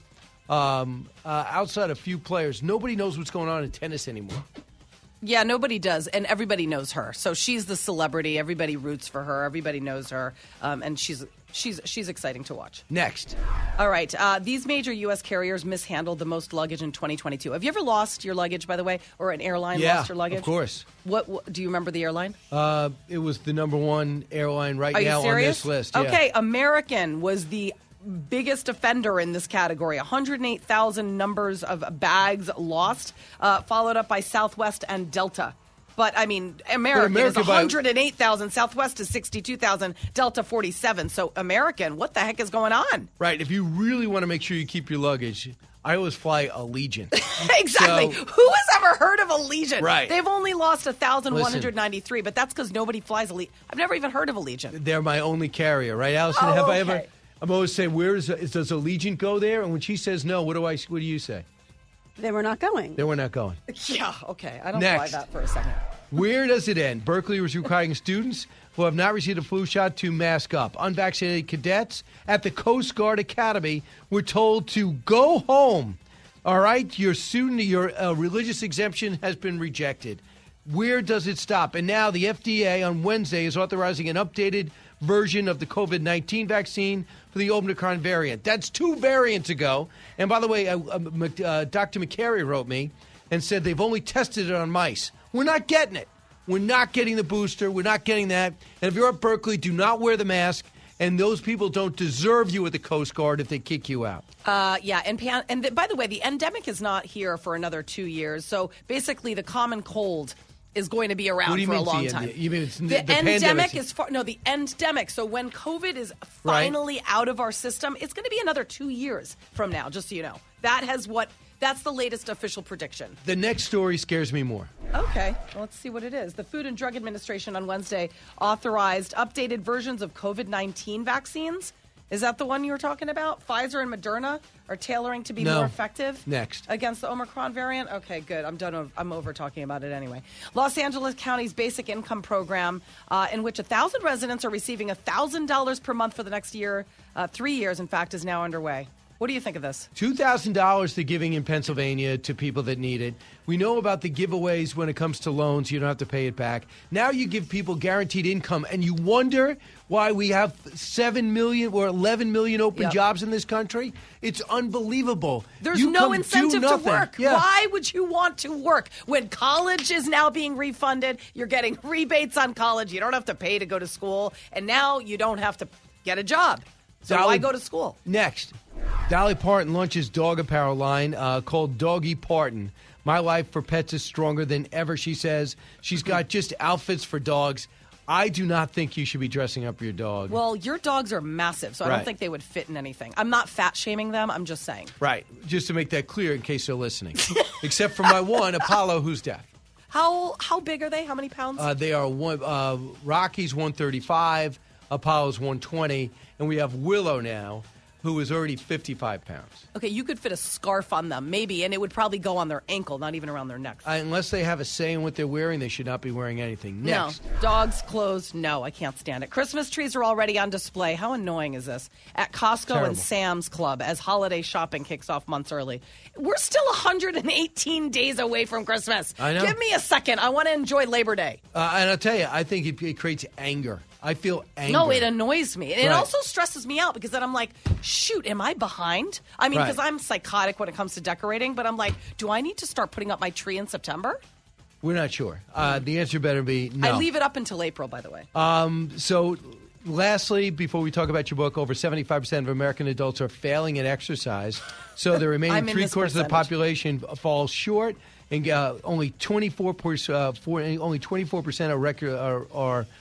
a few players, nobody knows what's going on in tennis anymore.
Yeah, nobody does, and everybody knows her. So she's the celebrity. Everybody roots for her. Everybody knows her, and she's exciting to watch.
Next.
All right. These major U.S. carriers mishandled the most luggage in 2022. Have you ever lost your luggage, by the way, or an airline lost your luggage?
Of course.
What do you remember the airline?
It was the number one airline right
Are
now
you serious?
on this list. Yeah.
Okay, American was the biggest offender in this category. 108,000 numbers of bags lost, followed up by Southwest and Delta. But, I mean, American is 108,000, Southwest is 62,000, Delta 47. So, American, what the heck is going on?
Right. If you really want to make sure you keep your luggage, I always fly Allegiant.
Exactly.
So,
who has ever heard of Allegiant?
Right.
They've only lost 1,193, but that's because nobody flies Allegiant. I've never even heard of Allegiant.
They're my only carrier, right, Allison? Have I ever? I'm always saying, does Allegiant go there? And when she says no, what do you say?
They were not going.
They were not going.
Yeah, okay. I don't
Next.
fly that for a second.
Where does it end? Berkeley was requiring students who have not received a flu shot to mask up. Unvaccinated cadets at the Coast Guard Academy were told to go home. All right? Your religious exemption has been rejected. Where does it stop? And now the FDA on Wednesday is authorizing an updated version of the COVID-19 vaccine for the Omicron variant. That's 2 variants ago. And by the way, Dr. McCary wrote me and said they've only tested it on mice. We're not getting it. We're not getting the booster. We're not getting that. And if you're at Berkeley, do not wear the mask. And those people don't deserve you at the Coast Guard if they kick you out.
Yeah, and by the way, the endemic is not here for another 2 years. So basically, the common cold is going to be around for a long time.
You mean it's
the endemic is the endemic. So when COVID is finally out of our system, it's going to be another 2 years from now, just so you know. That's the latest official prediction.
The next story scares me more.
Okay, well, let's see what it is. The Food and Drug Administration on Wednesday authorized updated versions of COVID-19 vaccines. Is that the one you were talking about? Pfizer and Moderna are tailoring to be more effective against the Omicron variant? Okay, good. I'm over talking about it anyway. Los Angeles County's basic income program, in which 1,000 residents are receiving $1,000 per month for the next year, 3 years, in fact, is now underway. What do you think of this?
$2,000 they're giving in Pennsylvania to people that need it. We know about the giveaways when it comes to loans. You don't have to pay it back. Now you give people guaranteed income, and you wonder why we have 7 million or 11 million open jobs in this country? It's unbelievable.
There's no incentive to work. Yeah. Why would you want to work? When college is now being refunded, you're getting rebates on college. You don't have to pay to go to school, and now you don't have to get a job. So why go to school?
Next. Dolly Parton launches dog apparel line called Doggy Parton. My life for pets is stronger than ever, she says. She's got just outfits for dogs. I do not think you should be dressing up your dog.
Well, your dogs are massive, so I don't think they would fit in anything. I'm not fat-shaming them. I'm just saying.
Right. Just to make that clear in case they're listening. Except for my one, Apollo, who's deaf.
How big are they? How many pounds?
They are Rocky's 135, Apollo's 120, and we have Willow now, who is already 55 pounds.
Okay, you could fit a scarf on them, maybe, and it would probably go on their ankle, not even around their neck.
Unless they have a say in what they're wearing, they should not be wearing anything. Next.
No. Dogs, clothes, no, I can't stand it. Christmas trees are already on display. How annoying is this? At Costco and Sam's Club as holiday shopping kicks off months early. We're still 118 days away from Christmas.
I know.
Give me a second. I want to enjoy Labor Day.
And I'll tell you, I think it creates anger. I feel angry.
No, it annoys me. And it also stresses me out because then I'm like, shoot, am I behind? I mean, because I'm psychotic when it comes to decorating, but I'm like, do I need to start putting up my tree in September?
We're not sure. The answer better be no.
I leave it up until April, by the way.
So lastly, before we talk about your book, over 75% of American adults are failing at exercise. So the remaining three-quarters of the population falls short, and only 24%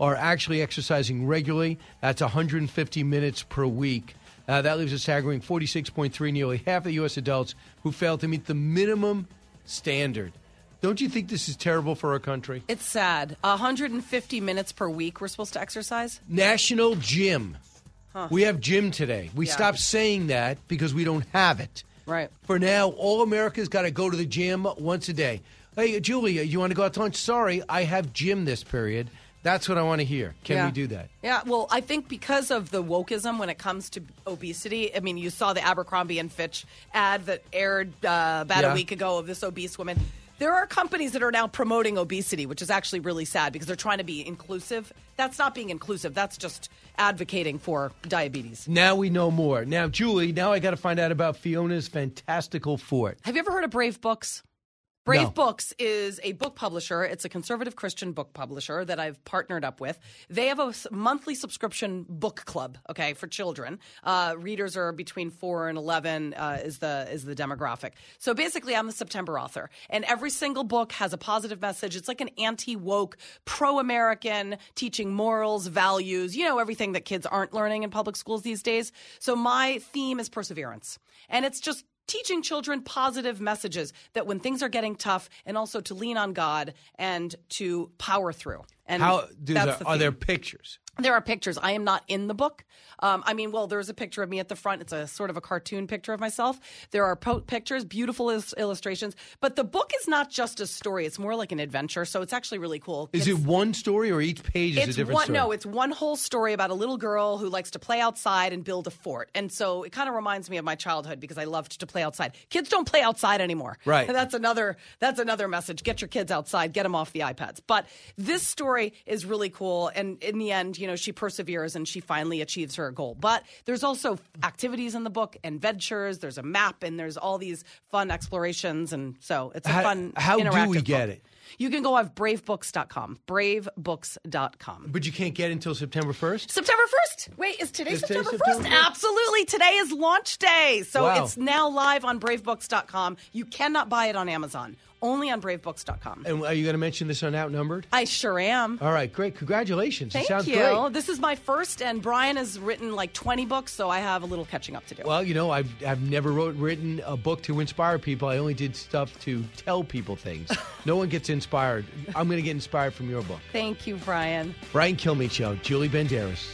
are actually exercising regularly. That's 150 minutes per week. That leaves a staggering 46.3, nearly half of the U.S. adults who fail to meet the minimum standard. Don't you think this is terrible for our country?
It's sad. 150 minutes per week we're supposed to exercise?
National Gym.
Huh.
We have gym today. We stopped saying that because we don't have it.
Right.
For now, all America's got to go to the gym once a day. Hey, Julia, you want to go out to lunch? Sorry, I have gym this period. That's what I want to hear. Can we do that?
Yeah, well, I think because of the wokeism when it comes to obesity, I mean, you saw the Abercrombie & Fitch ad that aired about a week ago of this obese woman. There are companies that are now promoting obesity, which is actually really sad because they're trying to be inclusive. That's not being inclusive. That's just advocating for diabetes.
Now we know more. Now, Julie, now I got to find out about Fiona's Fantastical Fort.
Have you ever heard of Brave Books? Brave Books is a book publisher. It's a conservative Christian book publisher that I've partnered up with. They have a monthly subscription book club, okay, for children. Readers are between 4 and 11 is the demographic. So basically, I'm the September author, and every single book has a positive message. It's like an anti-woke, pro-American, teaching morals, values, everything that kids aren't learning in public schools these days. So my theme is perseverance, and it's just teaching children positive messages that when things are getting tough, and also to lean on God and to power through. And
are there pictures?
There are pictures. I am not in the book. There's a picture of me at the front. It's a sort of a cartoon picture of myself. There are pictures, beautiful illustrations. But the book is not just a story. It's more like an adventure. So it's actually really cool.
Is it one story or each page is a different story?
No, it's one whole story about a little girl who likes to play outside and build a fort. And so it kind of reminds me of my childhood because I loved to play outside. Kids don't play outside anymore.
Right.
And that's another message. Get your kids outside. Get them off the iPads. But this story is really cool. And in the end, she perseveres and she finally achieves her goal. But there's also activities in the book and ventures. There's a map and there's all these fun explorations. And so it's a fun, interactive
How do we get
book.
it?
You can go off bravebooks.com. Bravebooks.com.
But you can't get it until September 1st?
September 1st. Wait, is today September 1st? Absolutely. Today is launch day. So it's now live on bravebooks.com. You cannot buy it on Amazon. Only on bravebooks.com.
And are you going to mention this on Outnumbered?
I sure am.
All right, great. Congratulations.
Thank
it sounds
you.
Great.
This is my first, and Brian has written like 20 books, so I have a little catching up to do.
Well, I've never written a book to inspire people. I only did stuff to tell people things. No one gets inspired. I'm going to get inspired from your book.
Thank you, Brian.
Brian Kilmeade Show, Julie Banderas.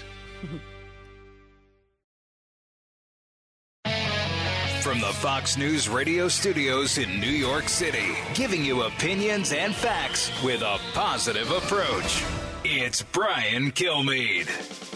From the Fox News radio studios in New York City, giving you opinions and facts with a positive approach. It's Brian Kilmeade.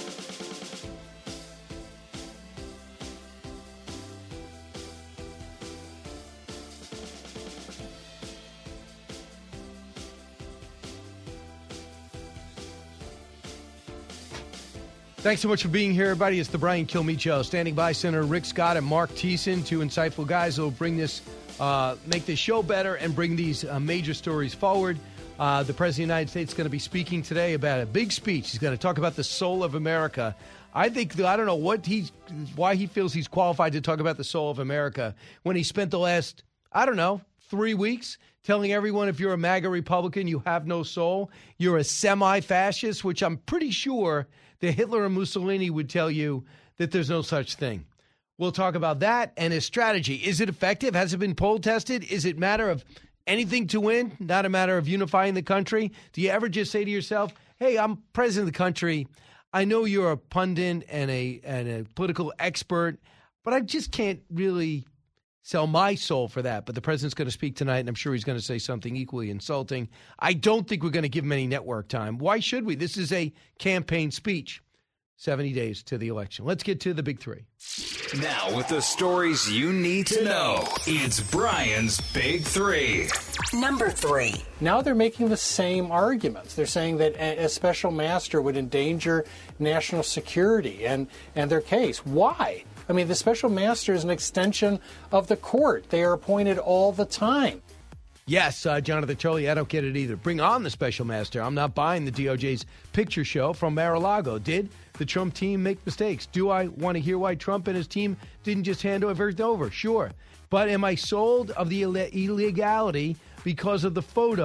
Thanks so much for being here, everybody. It's the Brian Kilmeade Show. Standing by, Senator Rick Scott and Mark Thiessen, two insightful guys who will bring this, make this show better and bring these major stories forward. The President of the United States is going to be speaking today about a big speech. He's going to talk about the soul of America. I don't know why he feels he's qualified to talk about the soul of America when he spent the last, 3 weeks telling everyone if you're a MAGA Republican, you have no soul. You're a semi-fascist, which I'm pretty sure that Hitler and Mussolini would tell you that there's no such thing. We'll talk about that and his strategy. Is it effective? Has it been poll tested? Is it a matter of anything to win, not a matter of unifying the country? Do you ever just say to yourself, hey, I'm president of the country. I know you're a pundit and a political expert, but I just can't really sell my soul for that. But the president's going to speak tonight, and I'm sure he's going to say something equally insulting. I don't think we're going to give him any network time. Why should we? This is a campaign speech. 70 days to the election. Let's get to the big three.
Now, with the stories you need to know, it's Brian's Big Three.
Number 3.
Now they're making the same arguments. They're saying that a special master would endanger national security and their case. Why? I mean, the special master is an extension of the court. They are appointed all the time.
Yes, Jonathan Turley, I don't get it either. Bring on the special master. I'm not buying the DOJ's picture show from Mar-a-Lago. Did the Trump team make mistakes? Do I want to hear why Trump and his team didn't just hand everything over? Sure. But am I sold of the illegality because of the photo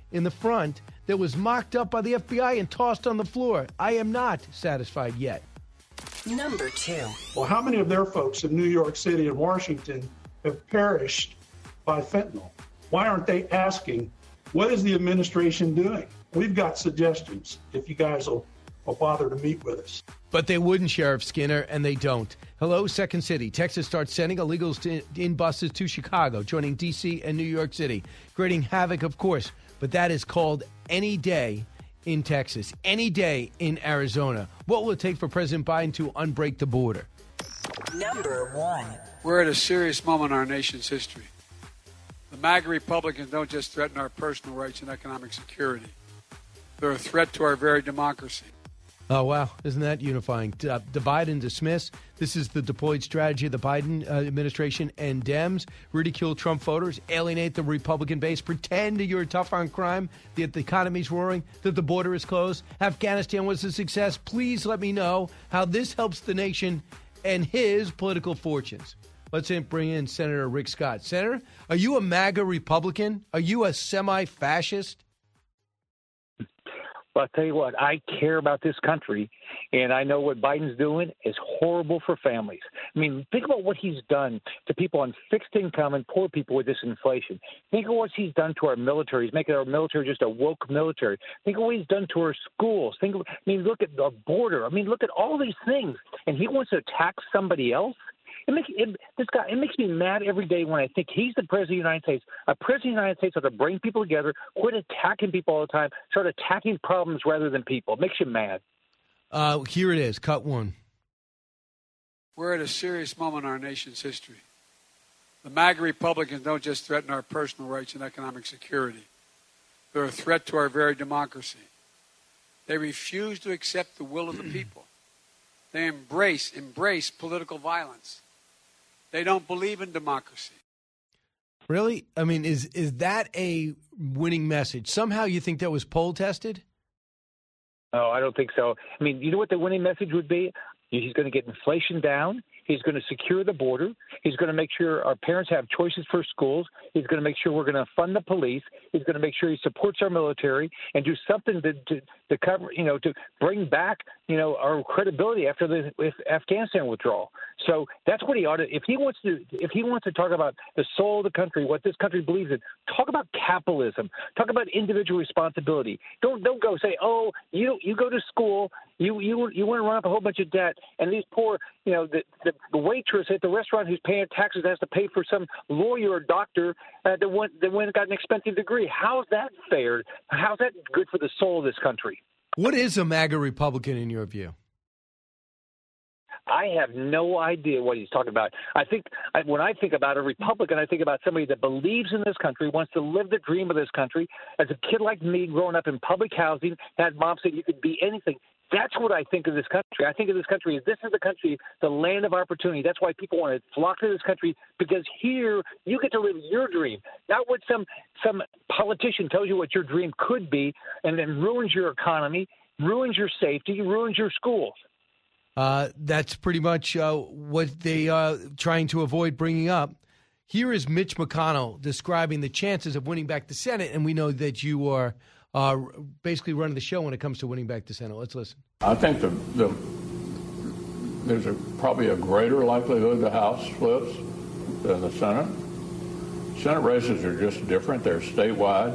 in the front that was mocked up by the FBI and tossed on the floor. I am not satisfied yet.
Number 2.
Well, how many of their folks in New York City and Washington have perished by fentanyl? Why aren't they asking, what is the administration doing? We've got suggestions if you guys will bother to meet with us.
But they wouldn't, Sheriff Skinner, and they don't. Hello, Second City. Texas starts sending illegals in buses to Chicago, joining D.C. and New York City, creating havoc, of course. But that is called any day in Texas, any day in Arizona. What will it take for President Biden to unbreak the border?
Number 1.
We're at a serious moment in our nation's history. The MAGA Republicans don't just threaten our personal rights and economic security. They're a threat to our very democracy.
Oh, wow. Isn't that unifying? Divide and dismiss. This is the deployed strategy of the Biden administration and Dems. Ridicule Trump voters, alienate the Republican base, pretend that you're tough on crime, that the economy's roaring, that the border is closed. Afghanistan was a success. Please let me know how this helps the nation and his political fortunes. Let's bring in Senator Rick Scott. Senator, are you a MAGA Republican? Are you a semi-fascist?
Well, I'll tell you what, I care about this country, and I know what Biden's doing is horrible for families. I mean, think about what he's done to people on fixed income and poor people with this inflation. Think of what he's done to our military. He's making our military just a woke military. Think of what he's done to our schools. Look at the border. Look at all these things, and he wants to attack somebody else? It makes me mad every day when I think he's the president of the United States. A president of the United States ought to bring people together, quit attacking people all the time, start attacking problems rather than people. It makes you mad.
Here it is, cut one.
We're at a serious moment in our nation's history. The MAGA Republicans don't just threaten our personal rights and economic security. They're a threat to our very democracy. They refuse to accept the will of the people. They embrace political violence. They don't believe in democracy.
Really? Is that a winning message? Somehow you think that was poll tested?
No, I don't think so. You know what the winning message would be? He's going to get inflation down. He's going to secure the border. He's going to make sure our parents have choices for schools. He's going to make sure we're going to fund the police. He's going to make sure he supports our military and do something to cover, to bring back, our credibility after the Afghanistan withdrawal. So that's what he ought to. If he wants to talk about the soul of the country, what this country believes in, talk about capitalism. Talk about individual responsibility. Don't go say, oh, you go to school, you want to run up a whole bunch of debt, and these poor, the waitress at the restaurant who's paying taxes has to pay for some lawyer or doctor that went and got an expensive degree. How's that fair? How's that good for the soul of this country?
What is a MAGA Republican in your view?
I have no idea what he's talking about. When I think about a Republican, I think about somebody that believes in this country, wants to live the dream of this country. As a kid like me, growing up in public housing, had mom say you could be anything. That's what I think of this country. I think of this country as this is the country, the land of opportunity. That's why people want to flock to this country, because here you get to live your dream, not what some politician tells you what your dream could be and then ruins your economy, ruins your safety, ruins your schools.
That's pretty much what they are trying to avoid bringing up. Here is Mitch McConnell describing the chances of winning back the Senate, and we know that you are basically running the show when it comes to winning back the Senate. Let's listen.
I think there's probably a greater likelihood the House flips than the Senate. Senate races are just different. They're statewide.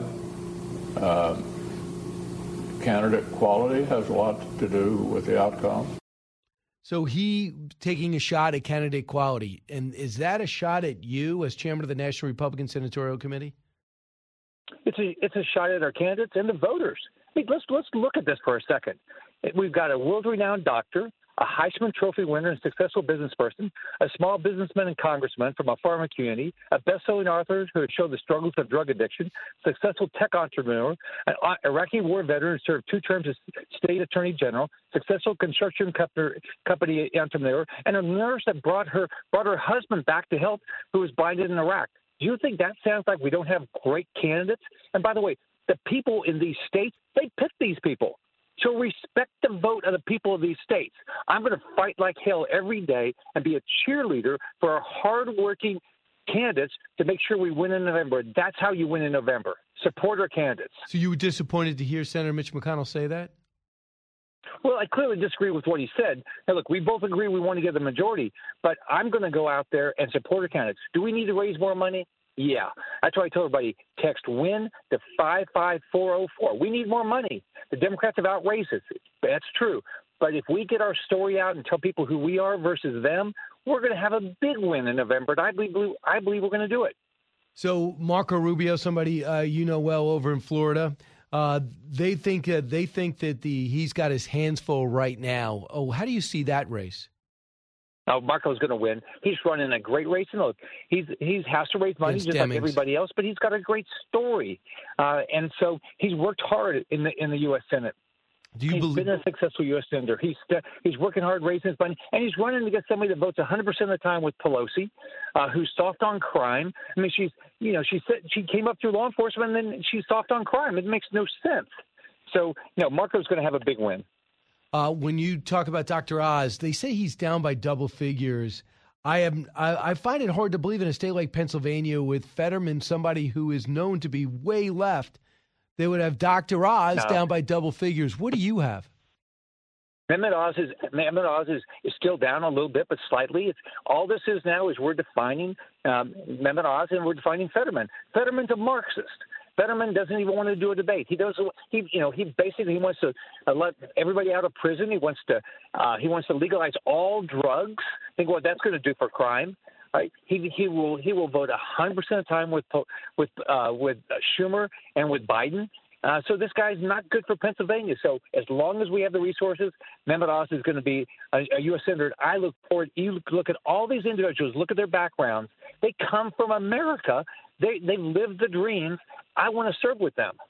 Candidate quality has a lot to do with the outcome.
So he taking a shot at candidate quality. And is that a shot at you as chairman of the National Republican Senatorial Committee?
It's a shot at our candidates and the voters. Let's look at this for a second. We've got a world-renowned doctor, a Heisman Trophy winner and successful business person, a small businessman and congressman from a farming community, a best-selling author who has shown the struggles of drug addiction, successful tech entrepreneur, an Iraqi war veteran who served 2 terms as state attorney general, successful construction company entrepreneur, and a nurse that brought her husband back to health who was blinded in Iraq. Do you think that sounds like we don't have great candidates? And by the way, the people in these states, they pick these people. So respect the vote of the people of these states. I'm going to fight like hell every day and be a cheerleader for our hardworking candidates to make sure we win in November. That's how you win in November. support our candidates.
So you were disappointed to hear Senator Mitch McConnell say that?
Well, I clearly disagree with what he said. Now, look, we both agree we want to get the majority, but I'm going to go out there and support our candidates. Do we need to raise more money? Yeah. That's why I told everybody, text WIN to 55404. We need more money. The Democrats have outraised us. That's true. But if we get our story out and tell people who we are versus them, we're going to have a big win in November, and I believe we're going to do it.
So Marco Rubio, somebody you know well over in Florida, they think that he's got his hands full right now. Oh, how do you see that race?
Now, Marco's going to win. He's running a great race. And look, he has to raise money just like everybody else, but he's got a great story. And so he's worked hard in the U.S. Senate. He's been a successful U.S. senator. He's working hard, raising his money, and he's running against somebody that votes 100% of the time with Pelosi, who's soft on crime. I mean, she came up through law enforcement, and then she's soft on crime. It makes no sense. So, Marco's going to have a big win.
When you talk about Dr. Oz, they say he's down by double figures. I find it hard to believe in a state like Pennsylvania with Fetterman, somebody who is known to be way left, they would have Dr. Oz down by double figures. What do you have?
Mehmet Oz is still down a little bit, but slightly. All this is now is we're defining Mehmet Oz and we're defining Fetterman. Fetterman's a Marxist. Fetterman doesn't even want to do a debate. He basically wants to let everybody out of prison. He wants to legalize all drugs. Think what that's going to do for crime. Right? He will vote 100% of the time with Schumer and with Biden. So this guy's not good for Pennsylvania. So as long as we have the resources, Mehmet Oz is going to be a U.S. senator. I look forward. You look at all these individuals. Look at their backgrounds. They come from America. They live the dreams. I want to serve with them.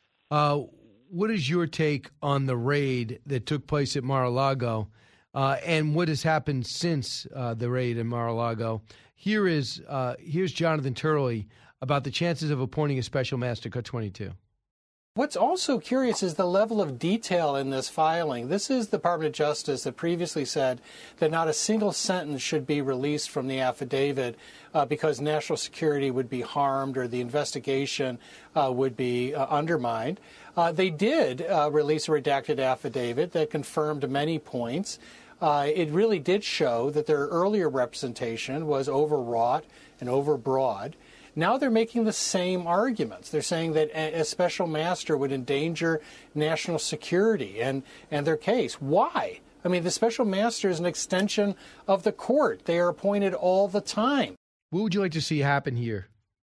What is your take on the raid that took place at Mar-a-Lago? And what has happened since the raid in Mar-a-Lago? Here's Jonathan Turley about the chances of appointing a special master. Cut 22.
What's also curious is the level of detail in this filing. This is the Department of Justice that previously said that not a single sentence should be released from the affidavit because national security would be harmed or the investigation would be undermined. They did release a redacted affidavit that confirmed many points. It really did show that their earlier representation was overwrought and overbroad. Now they're making the same arguments. They're saying that a special master would endanger national security and their case. Why? I mean, the special master is an extension of the court. They are appointed all the time.
What would you like to see happen here?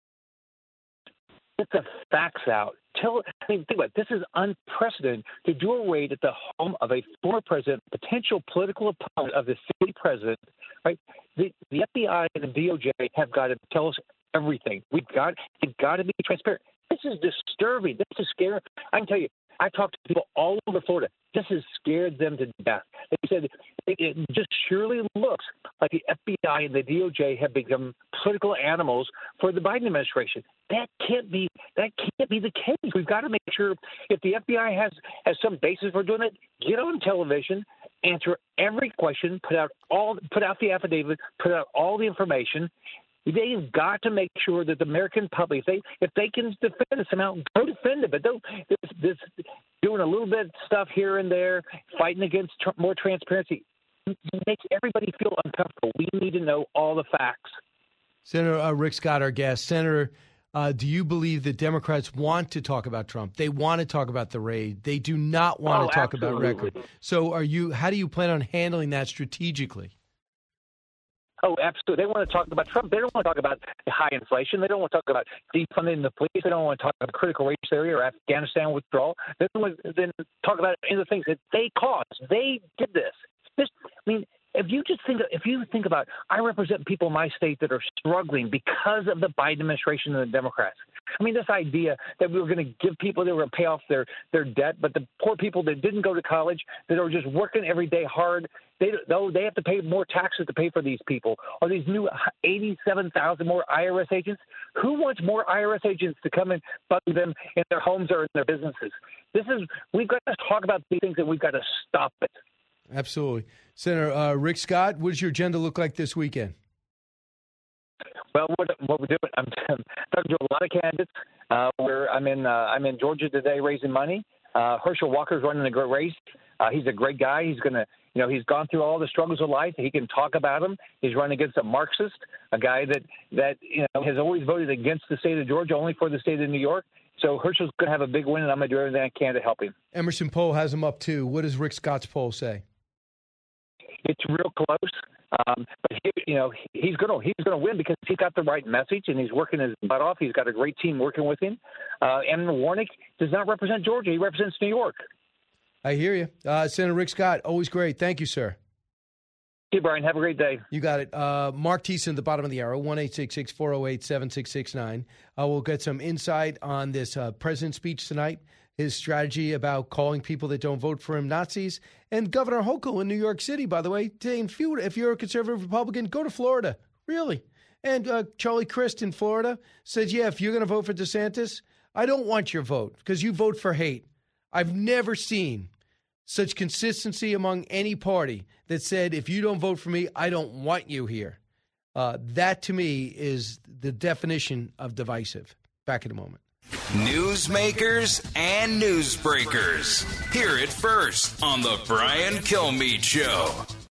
Get the facts out. Think about it. This is unprecedented to do a raid at the home of a former president, potential political opponent of the city president. Right? The FBI and the DOJ have got to tell us everything. You've got to be transparent. This is disturbing. This is scary. I can tell you, I talked to people all over Florida. This has scared them to death. They said it just surely looks like the FBI and the DOJ have become political animals for the Biden administration. That can't be the case. We've got to make sure if the FBI has some basis for doing it, get on television, answer every question, put out the affidavit, put out all the information. They've got to make sure that the American public, if they can defend it somehow, go defend it. But don't this doing a little bit of stuff here and there, fighting against more transparency, makes everybody feel uncomfortable. We need to know all the facts.
Senator Rick Scott, our guest. Senator, do you believe that Democrats want to talk about Trump? They want to talk about the raid. They do not want to talk about record. So how do you plan on handling that strategically?
Oh, absolutely. They want to talk about Trump. They don't want to talk about high inflation. They don't want to talk about defunding the police. They don't want to talk about critical race area or Afghanistan withdrawal. They don't want to talk about any of the things that they caused. They did this. If you think about, I represent people in my state that are struggling because of the Biden administration and the Democrats. I mean, this idea that we were going to give people, they were going to pay off their debt, but the poor people that didn't go to college, that are just working every day hard, they have to pay more taxes to pay for these people. Or these new 87,000 more IRS agents. Who wants more IRS agents to come and bug them in their homes or in their businesses? We've got to talk about these things and we've got to stop it.
Absolutely. Senator Rick Scott, what does your agenda look like this weekend?
Well, what we're doing, I'm talking to a lot of candidates. Where I'm in Georgia today raising money. Herschel Walker's running a great race. He's a great guy. He's gonna, he's gone through all the struggles of life. He can talk about them. He's running against a Marxist, a guy that has always voted against the state of Georgia, only for the state of New York. So Herschel's going to have a big win, and I'm going to do everything I can to help him.
Emerson poll has him up too. What does Rick Scott's poll say?
It's real close, but he's going to win because he's got the right message and he's working his butt off. He's got a great team working with him. And Warnick does not represent Georgia; he represents New York.
I hear you, Senator Rick Scott. Always great. Thank you, sir.
Hey, Brian. Have a great day.
You got it. Mark Thiessen at the bottom of the hour, 1-866-408-7669. We'll get some insight on this president's speech tonight, his strategy about calling people that don't vote for him Nazis, and Governor Hochul in New York City, by the way, saying if you're a conservative Republican, go to Florida. Really. And Charlie Crist in Florida says, yeah, if you're going to vote for DeSantis, I don't want your vote because you vote for hate. I've never seen such consistency among any party that said, if you don't vote for me, I don't want you here. That, to me, is the definition of divisive. Back in a moment.
Newsmakers and newsbreakers. Hear it first on the Brian Kilmeade Show.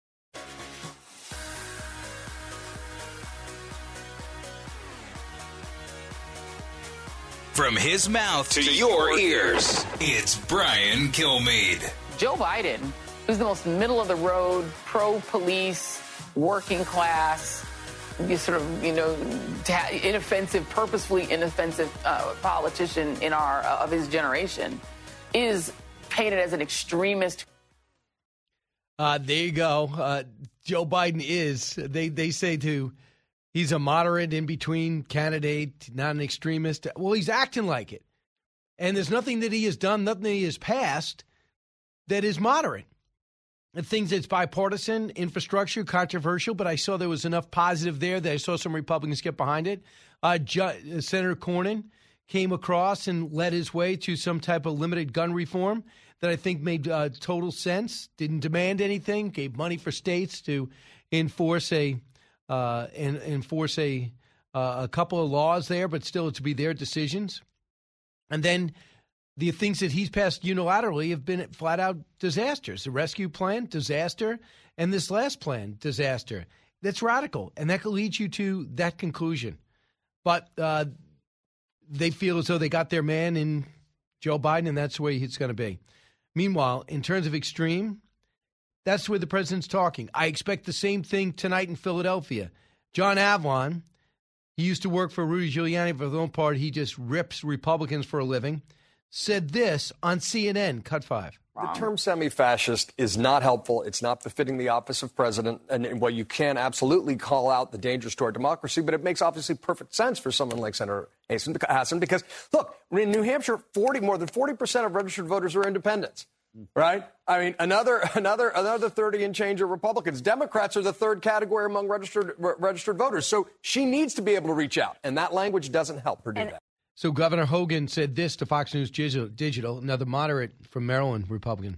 From his mouth to your ears, it's Brian Kilmeade.
Joe Biden, who's the most middle-of-the-road, pro-police, working class, inoffensive, purposefully inoffensive politician of his generation, is painted as an extremist.
There you go. Joe Biden is. They say he's a moderate in-between candidate, not an extremist. Well, he's acting like it. And there's nothing that he has done, nothing that he has passed that is moderate. And things that's bipartisan, infrastructure, controversial, but I saw there was enough positive there that I saw some Republicans get behind it. Senator Cornyn came across and led his way to some type of limited gun reform that I think made total sense, didn't demand anything, gave money for states to enforce a couple of laws there, but still to be their decisions. And then the things that he's passed unilaterally have been flat-out disasters. The rescue plan, disaster, and this last plan, disaster. That's radical, and that could lead you to that conclusion. But they feel as though they got their man in Joe Biden, and that's the way it's going to be. Meanwhile, in terms of extreme, that's where the president's talking. I expect the same thing tonight in Philadelphia. John Avlon, he used to work for Rudy Giuliani. For the own part, he just rips Republicans for a living, said this on CNN, Cut 5.
The term semi-fascist is not helpful. It's not befitting the office of president. And while you can absolutely call out the dangers to our democracy, but it makes obviously perfect sense for someone like Senator Hassan because, look, in New Hampshire, more than 40% of registered voters are independents. Right? I mean, another 30 and change of Republicans. Democrats are the third category among registered voters. So she needs to be able to reach out. And that language doesn't help her do that.
So Governor Hogan said this to Fox News Digital, another moderate from Maryland Republican.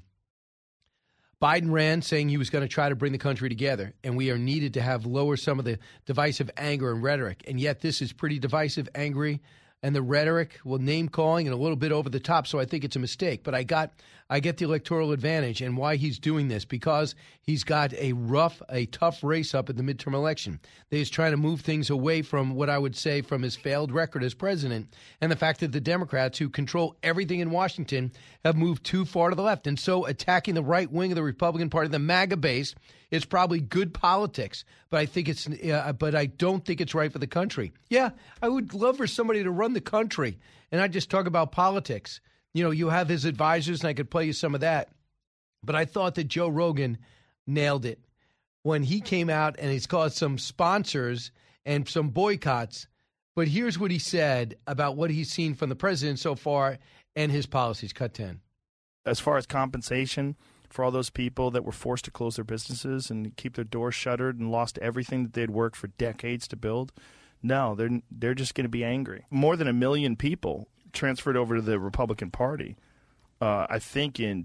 Biden ran saying he was going to try to bring the country together, and we are needed to lower some of the divisive anger and rhetoric. And yet this is pretty divisive, angry, and the rhetoric, name-calling, and a little bit over the top, so I think it's a mistake. But I get the electoral advantage and why he's doing this, because he's got a tough race up in the midterm election. He's trying to move things away from what I would say from his failed record as president and the fact that the Democrats, who control everything in Washington, have moved too far to the left. And so attacking the right wing of the Republican Party, the MAGA base, is probably good politics, but I don't think it's right for the country. Yeah, I would love for somebody to run the country and not just talk about politics. You have his advisors, and I could play you some of that. But I thought that Joe Rogan nailed it when he came out and he's caused some sponsors and some boycotts. But here's what he said about what he's seen from the president so far and his policies. Cut 10.
As far as compensation for all those people that were forced to close their businesses and keep their doors shuttered and lost everything that they'd worked for decades to build, no, they're just going to be angry. More than 1 million people transferred over to the Republican Party, I think in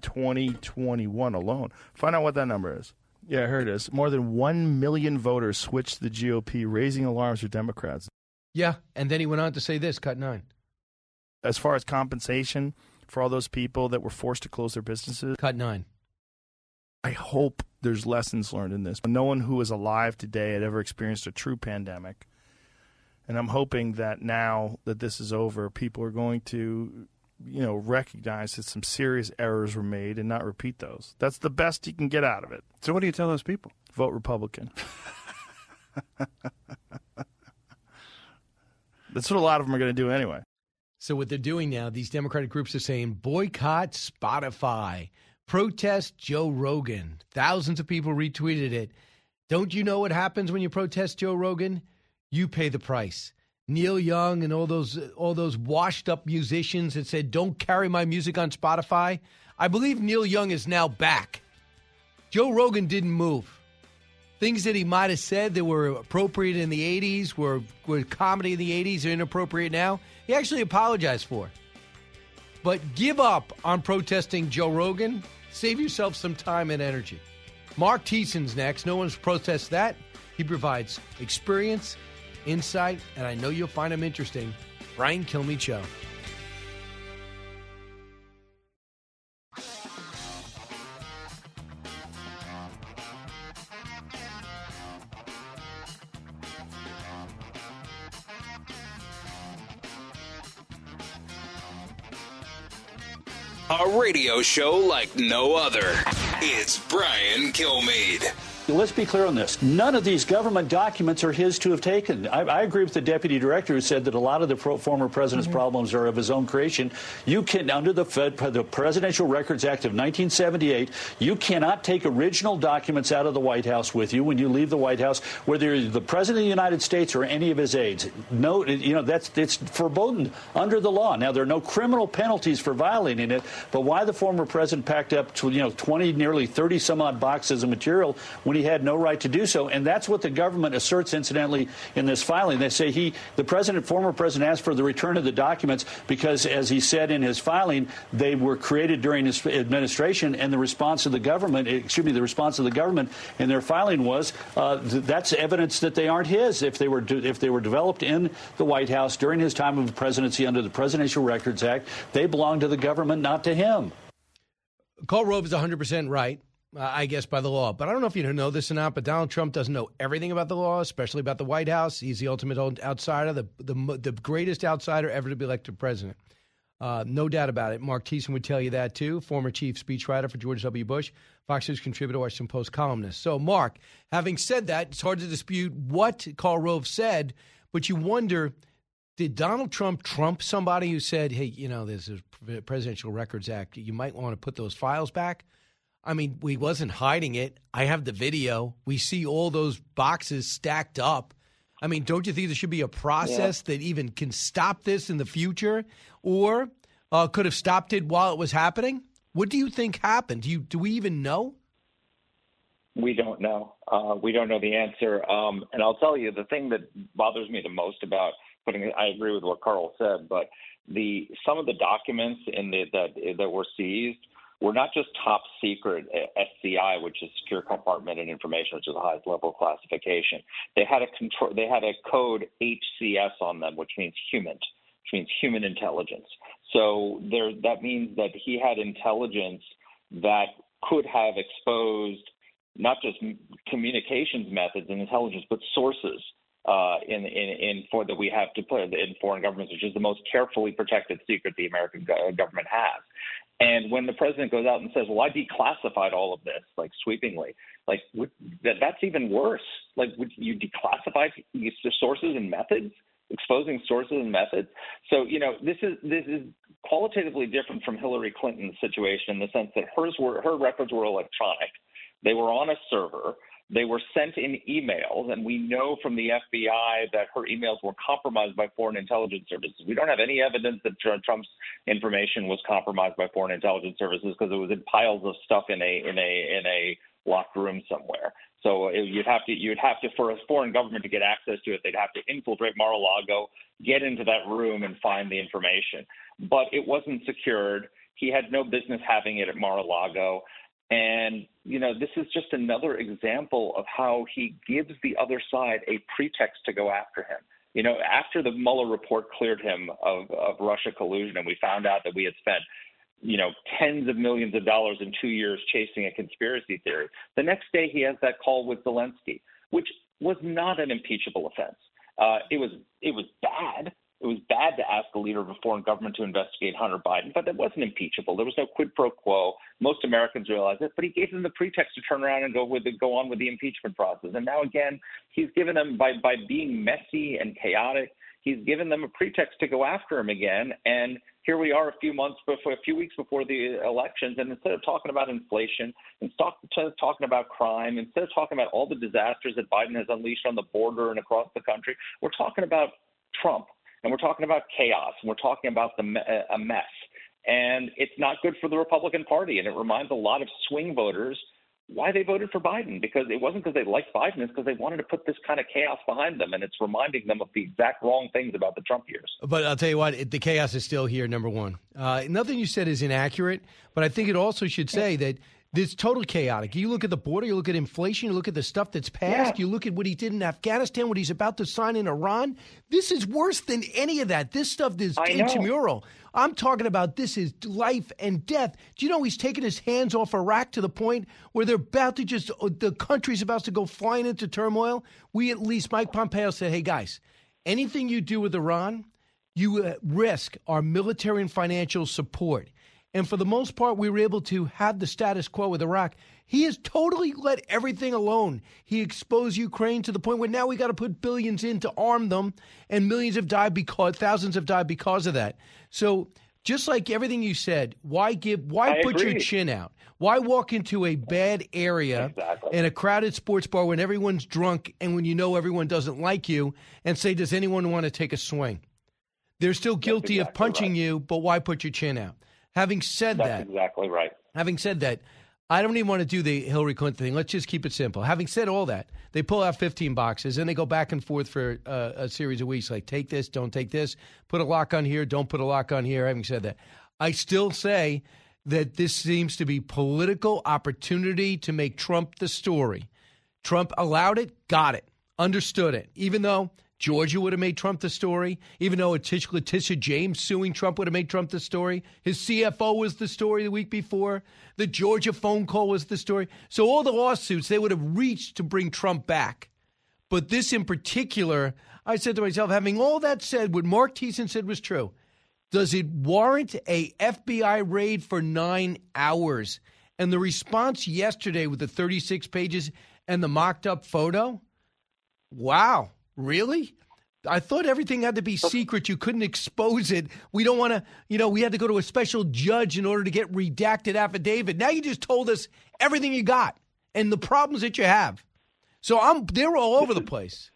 2021 alone. Find out what that number is. Yeah, here it is. More than 1 million voters switched to the GOP, raising alarms for Democrats.
Yeah, and then he went on to say this, cut 9.
As far as compensation for all those people that were forced to close their businesses.
Cut 9.
I hope there's lessons learned in this. No one who is alive today had ever experienced a true pandemic. And I'm hoping that now that this is over, people are going to, recognize that some serious errors were made and not repeat those. That's the best you can get out of it.
So what do you tell those people?
Vote Republican. That's what a lot of them are going to do anyway.
So what they're doing now, these Democratic groups are saying, boycott Spotify, protest Joe Rogan. Thousands of people retweeted it. Don't you know what happens when you protest Joe Rogan? You pay the price. Neil Young and all those washed-up musicians that said, don't carry my music on Spotify. I believe Neil Young is now back. Joe Rogan didn't move. Things that he might have said that were appropriate in the 80s, were comedy in the 80s, are inappropriate now. He actually apologized for. But give up on protesting Joe Rogan. Save yourself some time and energy. Mark Thiessen's next. No one's protested that. He provides experience, insight, and I know you'll find him interesting. Brian Kilmeade Show.
A radio show like no other. It's Brian Kilmeade.
Let's be clear on this. None of these government documents are his to have taken. I agree with the deputy director who said that a lot of the former president's problems are of his own creation. You can, under the Presidential Records Act of 1978, you cannot take original documents out of the White House with you when you leave the White House, whether you're the president of the United States or any of his aides. No, it's verboten under the law. Now, there are no criminal penalties for violating it, but why the former president packed up 20, nearly 30 some odd boxes of material when he had no right to do so. And that's what the government asserts, incidentally, in this filing. They say the former president asked for the return of the documents because, as he said in his filing, they were created during his administration, and the response of the government in their filing was that's evidence that they aren't his. If they were developed in the White House during his time of presidency under the Presidential Records Act, they belong to the government, not to him.
Karl Rove is 100% right. I guess, by the law. But I don't know if you know this or not, but Donald Trump doesn't know everything about the law, especially about the White House. He's the ultimate outsider, the greatest outsider ever to be elected president. No doubt about it. Mark Thiessen would tell you that, too, former chief speechwriter for George W. Bush, Fox News contributor, Washington Post columnist. So, Mark, having said that, it's hard to dispute what Karl Rove said, but you wonder, did Donald Trump trump somebody who said, hey, there's a Presidential Records Act. You might want to put those files back? I mean, we wasn't hiding it. I have the video. We see all those boxes stacked up. I mean, don't you think there should be a process that even can stop this in the future, or could have stopped it while it was happening? What do you think happened? Do we even know?
We don't know. We don't know the answer. And I'll tell you, the thing that bothers me the most about I agree with what Karl said, but some of the documents that were seized were not just top secret SCI, which is secure compartmented information, which is the highest level of classification. They had a code HCS on them, which means human intelligence. So that means that he had intelligence that could have exposed not just communications methods and intelligence, but sources that we have to put in foreign governments, which is the most carefully protected secret the American government has. And when the president goes out and says, well, I declassified all of this, sweepingly, that's even worse. Would you declassify the sources and methods, exposing sources and methods? So, this is qualitatively different from Hillary Clinton's situation in the sense that her records were electronic. They were on a server. They were sent in emails, and we know from the FBI that her emails were compromised by foreign intelligence services. We don't have any evidence that Trump's information was compromised by foreign intelligence services because it was in piles of stuff in a locked room somewhere. So you'd have to for a foreign government to get access to it, they'd have to infiltrate Mar-a-Lago, get into that room, and find the information. But it wasn't secured. He had no business having it at Mar-a-Lago. And, this is just another example of how he gives the other side a pretext to go after him. After the Mueller report cleared him of Russia collusion, and we found out that we had spent, tens of millions of dollars in 2 years chasing a conspiracy theory, the next day he has that call with Zelensky, which was not an impeachable offense. It was bad. It was bad to ask a leader of a foreign government to investigate Hunter Biden, but that wasn't impeachable. There was no quid pro quo. Most Americans realize it, but he gave them the pretext to turn around and go on with the impeachment process. And now again, he's given them, by being messy and chaotic, he's given them a pretext to go after him again. And here we are a few weeks before the elections, and instead of talking about inflation, instead of talking about crime, instead of talking about all the disasters that Biden has unleashed on the border and across the country, we're talking about Trump. And we're talking about chaos, and we're talking about a mess. And it's not good for the Republican Party, and it reminds a lot of swing voters why they voted for Biden, because it wasn't because they liked Biden, it's because they wanted to put this kind of chaos behind them, and it's reminding them of the exact wrong things about the Trump years.
But I'll tell you what, the chaos is still here, number one. Nothing you said is inaccurate, but I think it also should say that this totally chaotic. You look at the border, you look at inflation, you look at the stuff that's passed, you look at what he did in Afghanistan, what he's about to sign in Iran. This is worse than any of that. This stuff is intramural. I'm talking about this is life and death. Do you know he's taken his hands off Iraq to the point where they're about to the country's about to go flying into turmoil? At least Mike Pompeo said, hey, guys, anything you do with Iran, you risk our military and financial support. And for the most part, we were able to have the status quo with Iraq. He has totally let everything alone. He exposed Ukraine to the point where now we got to put billions in to arm them, and thousands have died because of that. So just like everything you said, why put your chin out? Why walk into a bad area in a crowded sports bar when everyone's drunk and when you know everyone doesn't like you and say, does anyone want to take a swing? They're still guilty of punching you, but why put your chin out? Having said
That's exactly right.
Having said that, I don't even want to do the Hillary Clinton thing. Let's just keep it simple. Having said all that, they pull out 15 boxes and they go back and forth for a series of weeks. Like, take this, don't take this, put a lock on here, don't put a lock on here. Having said that, I still say that this seems to be political opportunity to make Trump the story. Trump allowed it, got it, understood it, even though Georgia would have made Trump the story. Even though Letitia James suing Trump would have made Trump the story. His CFO was the story the week before. The Georgia phone call was the story. So all the lawsuits, they would have reached to bring Trump back. But this in particular, I said to myself, having all that said, what Mark Thiessen said was true. Does it warrant a FBI raid for 9 hours? And the response yesterday with the 36 pages and the mocked up photo? Wow. Really? I thought everything had to be secret. You couldn't expose it. We don't want to, we had to go to a special judge in order to get redacted affidavit. Now you just told us everything you got and the problems that you have. So they're all over the place.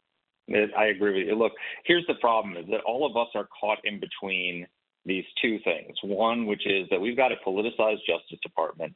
I agree with you. Look, here's the problem is that all of us are caught in between these two things. One, which is that we've got a politicized Justice Department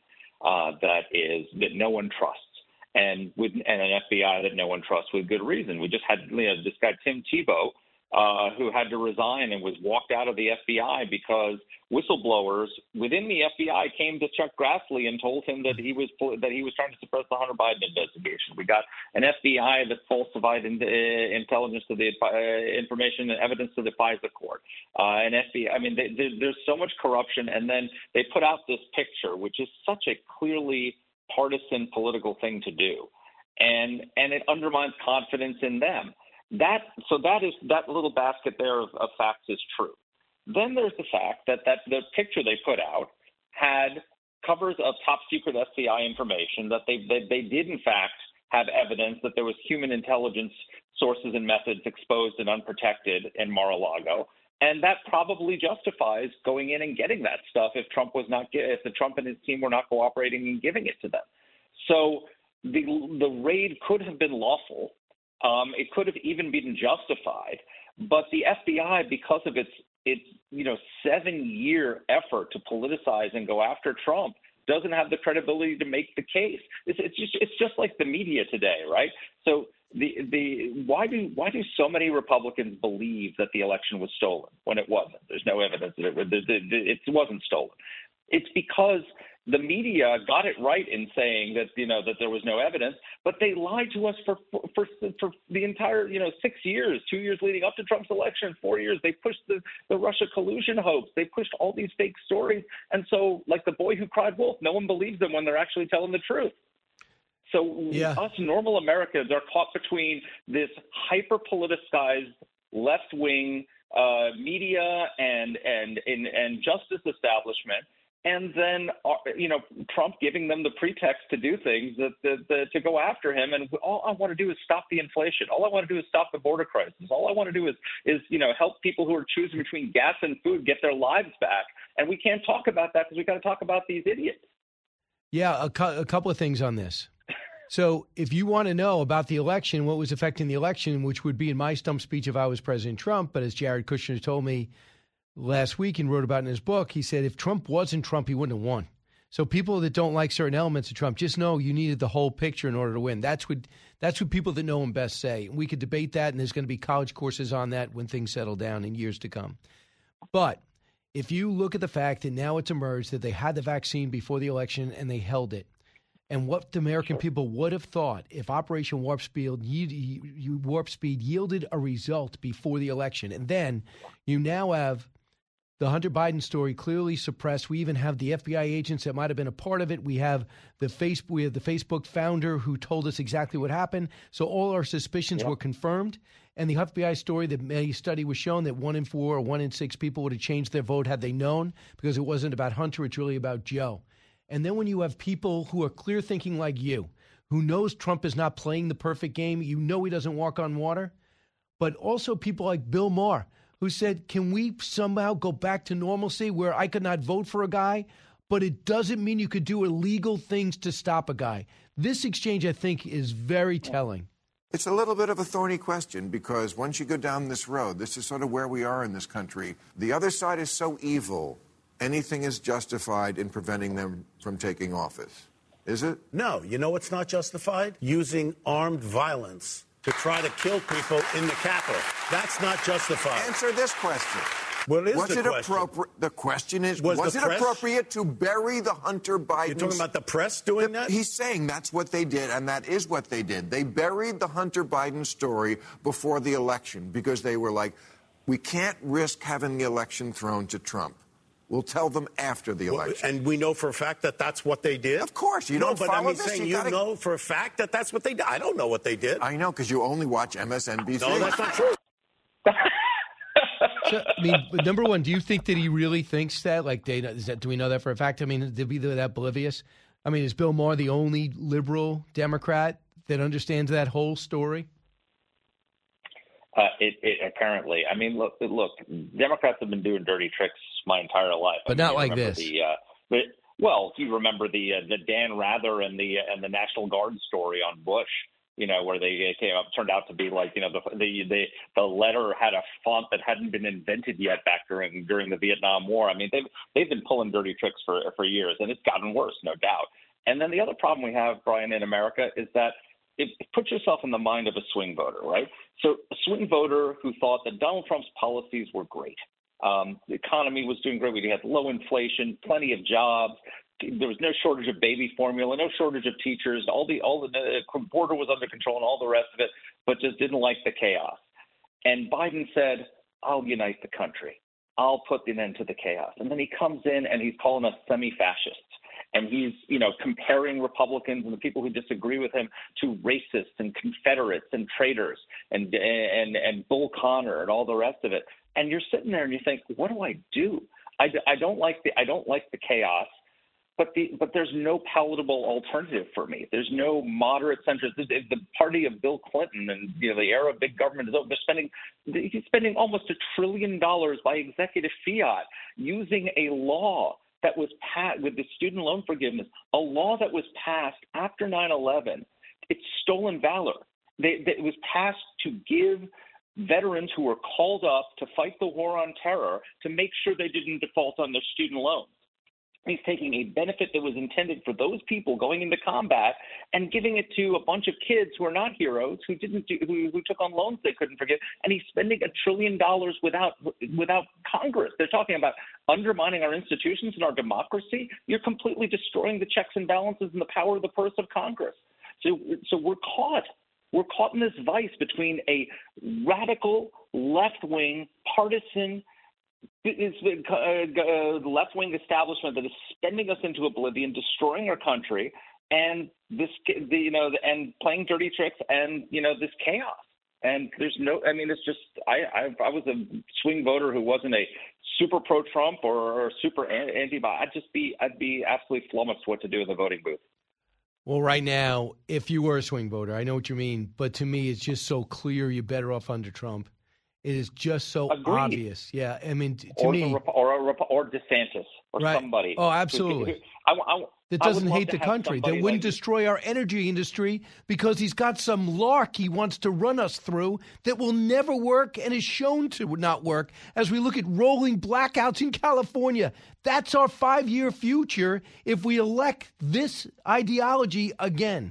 that no one trusts. And an FBI that no one trusts with good reason. We just had this guy, Tim Tebow, who had to resign and was walked out of the FBI because whistleblowers within the FBI came to Chuck Grassley and told him that he was trying to suppress the Hunter Biden investigation. We got an FBI that falsified intelligence to the information and evidence to the FISA court. An FBI. I mean, there's so much corruption, and then they put out this picture, which is such a clearly partisan political thing to do, and it undermines confidence in them. That little basket there of facts is true. Then there's the fact that the picture they put out had covers of top secret FBI information that they did in fact have evidence that there was human intelligence sources and methods exposed and unprotected in Mar-a-Lago. And that probably justifies going in and getting that stuff if Trump and his team were not cooperating and giving it to them. So the raid could have been lawful. It could have even been justified. But the FBI, because of its 7-year effort to politicize and go after Trump, doesn't have the credibility to make the case. It's just like the media today, right? So why do so many Republicans believe that the election was stolen when it wasn't? There's no evidence that it wasn't stolen. It's because the media got it right in saying that, that there was no evidence, but they lied to us for the entire, 6 years, 2 years leading up to Trump's election, 4 years. They pushed the Russia collusion hoax. They pushed all these fake stories. And so, like the boy who cried wolf, no one believes them when they're actually telling the truth. So us normal Americans are caught between this hyper-politicized left-wing media and justice establishment, and then Trump giving them the pretext to do things to go after him. And all I want to do is stop the inflation. All I want to do is stop the border crisis. All I want to do is help people who are choosing between gas and food get their lives back. And we can't talk about that because we got to talk about these idiots.
Yeah, a couple of things on this. So if you want to know about the election, what was affecting the election, which would be in my stump speech if I was President Trump, but as Jared Kushner told me last week and wrote about in his book, he said if Trump wasn't Trump, he wouldn't have won. So people that don't like certain elements of Trump, just know you needed the whole picture in order to win. That's what people that know him best say. We could debate that, and there's going to be college courses on that when things settle down in years to come. But if you look at the fact that now it's emerged that they had the vaccine before the election and they held it, and what the American people would have thought if Operation Warp Speed yielded a result before the election. And then you now have the Hunter Biden story clearly suppressed. We even have the FBI agents that might have been a part of it. We have the Facebook founder who told us exactly what happened. So all our suspicions were confirmed. And the FBI story, the study was shown that 1 in 4 or 1 in 6 people would have changed their vote had they known, because it wasn't about Hunter, it's really about Joe. And then when you have people who are clear thinking like you, who knows Trump is not playing the perfect game, he doesn't walk on water, but also people like Bill Maher, who said, can we somehow go back to normalcy where I could not vote for a guy, but it doesn't mean you could do illegal things to stop a guy. This exchange, I think, is very telling.
It's a little bit of a thorny question, because once you go down this road, this is sort of where we are in this country. The other side is so evil, anything is justified in preventing them from taking office. Is it?
No. You know what's not justified? Using armed violence to try to kill people in the Capitol. That's not justified.
Answer this question.
What is
was
the
it
question?
Appropriate? The question is,
was
it appropriate to bury the Hunter Biden?
You're talking about the press doing that?
He's saying that's what they did, and that is what they did. They buried the Hunter Biden story before the election because they were like, we can't risk having the election thrown to Trump. We'll tell them after the election.
And we know for a fact that that's what they did?
Of course. You don't
but
follow
I'm
this.
saying you know for a fact that that's what they did. I don't know what they did.
I know, because you only watch MSNBC.
No, that's not true.
So, I mean, number one, do you think that he really thinks that? Like, do we know that for a fact? I mean, to be that oblivious? I mean, is Bill Maher the only liberal Democrat that understands that whole story?
It apparently. I mean, look. Democrats have been doing dirty tricks my entire life.
But not like this.
Well, if you remember the Dan Rather and the National Guard story on Bush, where they came up, turned out to be like, the letter had a font that hadn't been invented yet back during the Vietnam War. I mean, they've been pulling dirty tricks for years, and it's gotten worse, no doubt. And then the other problem we have, Brian, in America is that put yourself in the mind of a swing voter, right? So a swing voter who thought that Donald Trump's policies were great. The economy was doing great. We had low inflation, plenty of jobs. There was no shortage of baby formula, no shortage of teachers. All the border was under control and all the rest of it, but just didn't like the chaos. And Biden said, I'll unite the country. I'll put an end to the chaos. And then he comes in and he's calling us semi-fascists. And he's, comparing Republicans and the people who disagree with him to racists and Confederates and traitors and Bull Connor and all the rest of it. And you're sitting there and you think, what do I do? I don't like the chaos, but there's no palatable alternative for me. There's no moderate centrist. The party of Bill Clinton and the era of big government is over. He's spending almost $1 trillion by executive fiat using a law that was passed with the student loan forgiveness, a law that was passed after 9/11. It's stolen valor. It was passed to give veterans who were called up to fight the war on terror to make sure they didn't default on their student loans. He's taking a benefit that was intended for those people going into combat and giving it to a bunch of kids who are not heroes, who took on loans they couldn't forgive, and he's spending $1 trillion without Congress. They're talking about undermining our institutions and our democracy. You're completely destroying the checks and balances and the power of the purse of Congress. So we're caught. We're caught in this vice between a radical left-wing partisan left-wing establishment that is spending us into oblivion, destroying our country, and and playing dirty tricks, and this chaos. And there's no, I mean, it's just, I was a swing voter who wasn't a super pro-Trump or super anti-Biden. I'd be absolutely flummoxed what to do in the voting booth.
Well, right now, if you were a swing voter, I know what you mean, but to me, it's just so clear you're better off under Trump. It is just so obvious. Yeah, I mean, to me,
or DeSantis or
right.
somebody.
Oh, absolutely. That doesn't hate the country. That wouldn't destroy our energy industry because he's got some lark he wants to run us through that will never work and is shown to not work as we look at rolling blackouts in California. That's our 5-year future if we elect this ideology again.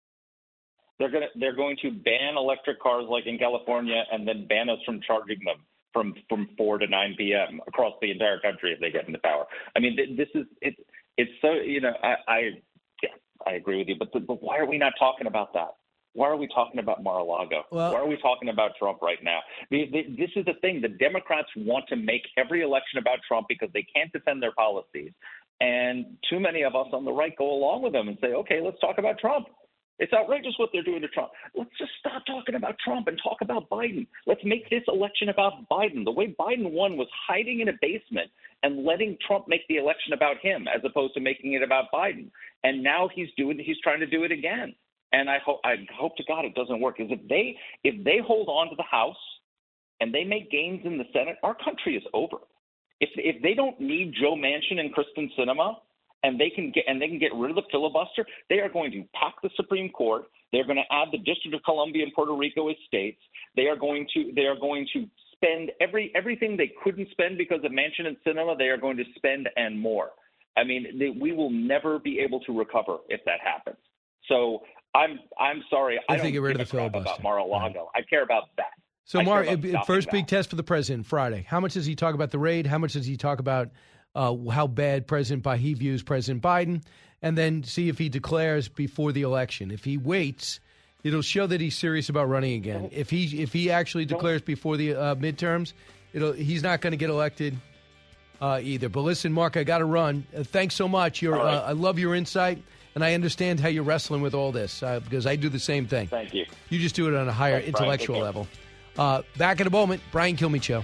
They're going to ban electric cars like in California and then ban us from charging them from 4 to 9 p.m. across the entire country if they get into power. I mean, this is it. It's so, I agree with you, but why are we not talking about that? Why are we talking about Mar-a-Lago? Why are we talking about Trump right now? This is the thing. The Democrats want to make every election about Trump because they can't defend their policies. And too many of us on the right go along with them and say, okay, let's talk about Trump. It's outrageous what they're doing to Trump. Let's just stop talking about Trump and talk about Biden. Let's make this election about Biden. The way Biden won was hiding in a basement and letting Trump make the election about him as opposed to making it about Biden. And now he's trying to do it again. And I hope to God it doesn't work. Because if they hold on to the House and they make gains in the Senate, our country is over. If they don't need Joe Manchin and Kristen Sinema, and they can get rid of the filibuster, they are going to pack the Supreme Court. They're going to add the District of Columbia and Puerto Rico as states. They are going to spend everything they couldn't spend because of Manchin and Sinema. They are going to spend and more. I mean, we will never be able to recover if that happens. So I'm sorry. I don't
get rid of the
crap
filibuster
about Mar-a-Lago. Right. I care about that.
So, Mark, first big test for the president Friday. How much does he talk about the raid? How much does he talk about how bad he views President Biden, and then see if he declares before the election. If he waits, it'll show that he's serious about running again. If he actually declares before the midterms, he's not going to get elected either. But listen, Mark, I got to run. Thanks so much. I love your insight, and I understand how you're wrestling with all this because I do the same thing.
Thank you.
You just do it on a higher intellectual level. Back in a moment, Brian Kilmeade Show.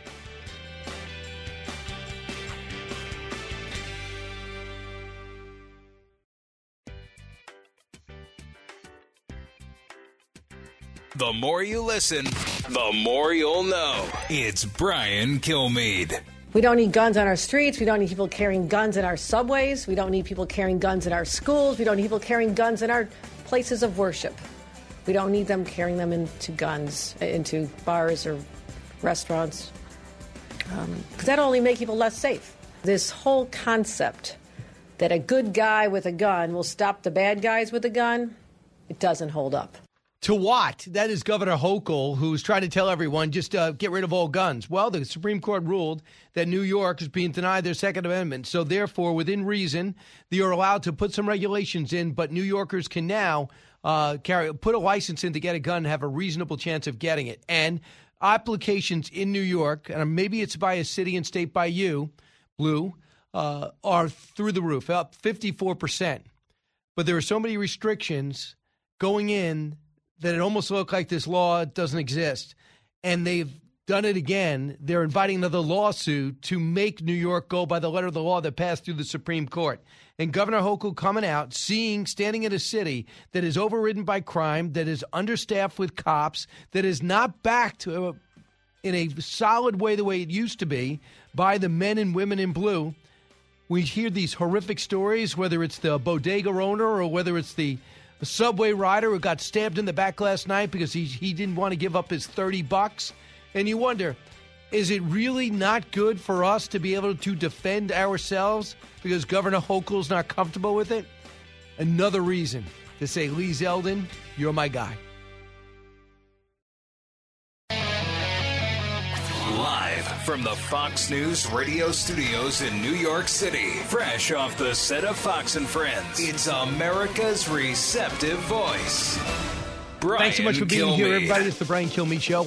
The more you listen, the more you'll know. It's Brian Kilmeade.
We don't need guns on our streets. We don't need people carrying guns in our subways. We don't need people carrying guns in our schools. We don't need people carrying guns in our places of worship. We don't need them carrying them into bars or restaurants. Because that'll only make people less safe. This whole concept that a good guy with a gun will stop the bad guys with a gun, it doesn't hold up.
To what? That is Governor Hochul, who's trying to tell everyone just get rid of all guns. Well, the Supreme Court ruled that New York is being denied their Second Amendment. So therefore, within reason, they are allowed to put some regulations in, but New Yorkers can now put a license in to get a gun and have a reasonable chance of getting it. And applications in New York, and maybe it's by a city and state by you, Blue, are through the roof, up 54%. But there are so many restrictions going in that it almost looks like this law doesn't exist. And they've done it again. They're inviting another lawsuit to make New York go by the letter of the law that passed through the Supreme Court. And Governor Hochul coming out, standing in a city that is overridden by crime, that is understaffed with cops, that is not backed in a solid way the way it used to be by the men and women in blue. We hear these horrific stories, whether it's the bodega owner or whether it's the subway rider who got stabbed in the back last night because he didn't want to give up his $30. And you wonder, Is it really not good for us to be able to defend ourselves because Governor Hochul's not comfortable with it? Another reason to say, Lee Zeldin, you're my guy.
Live from the Fox News radio studios in New York City, fresh off the set of Fox and Friends, it's America's receptive voice. Brian
Thanks so much for being here,
Kilmeade.
everybody. It's the Brian Kilmeade Show,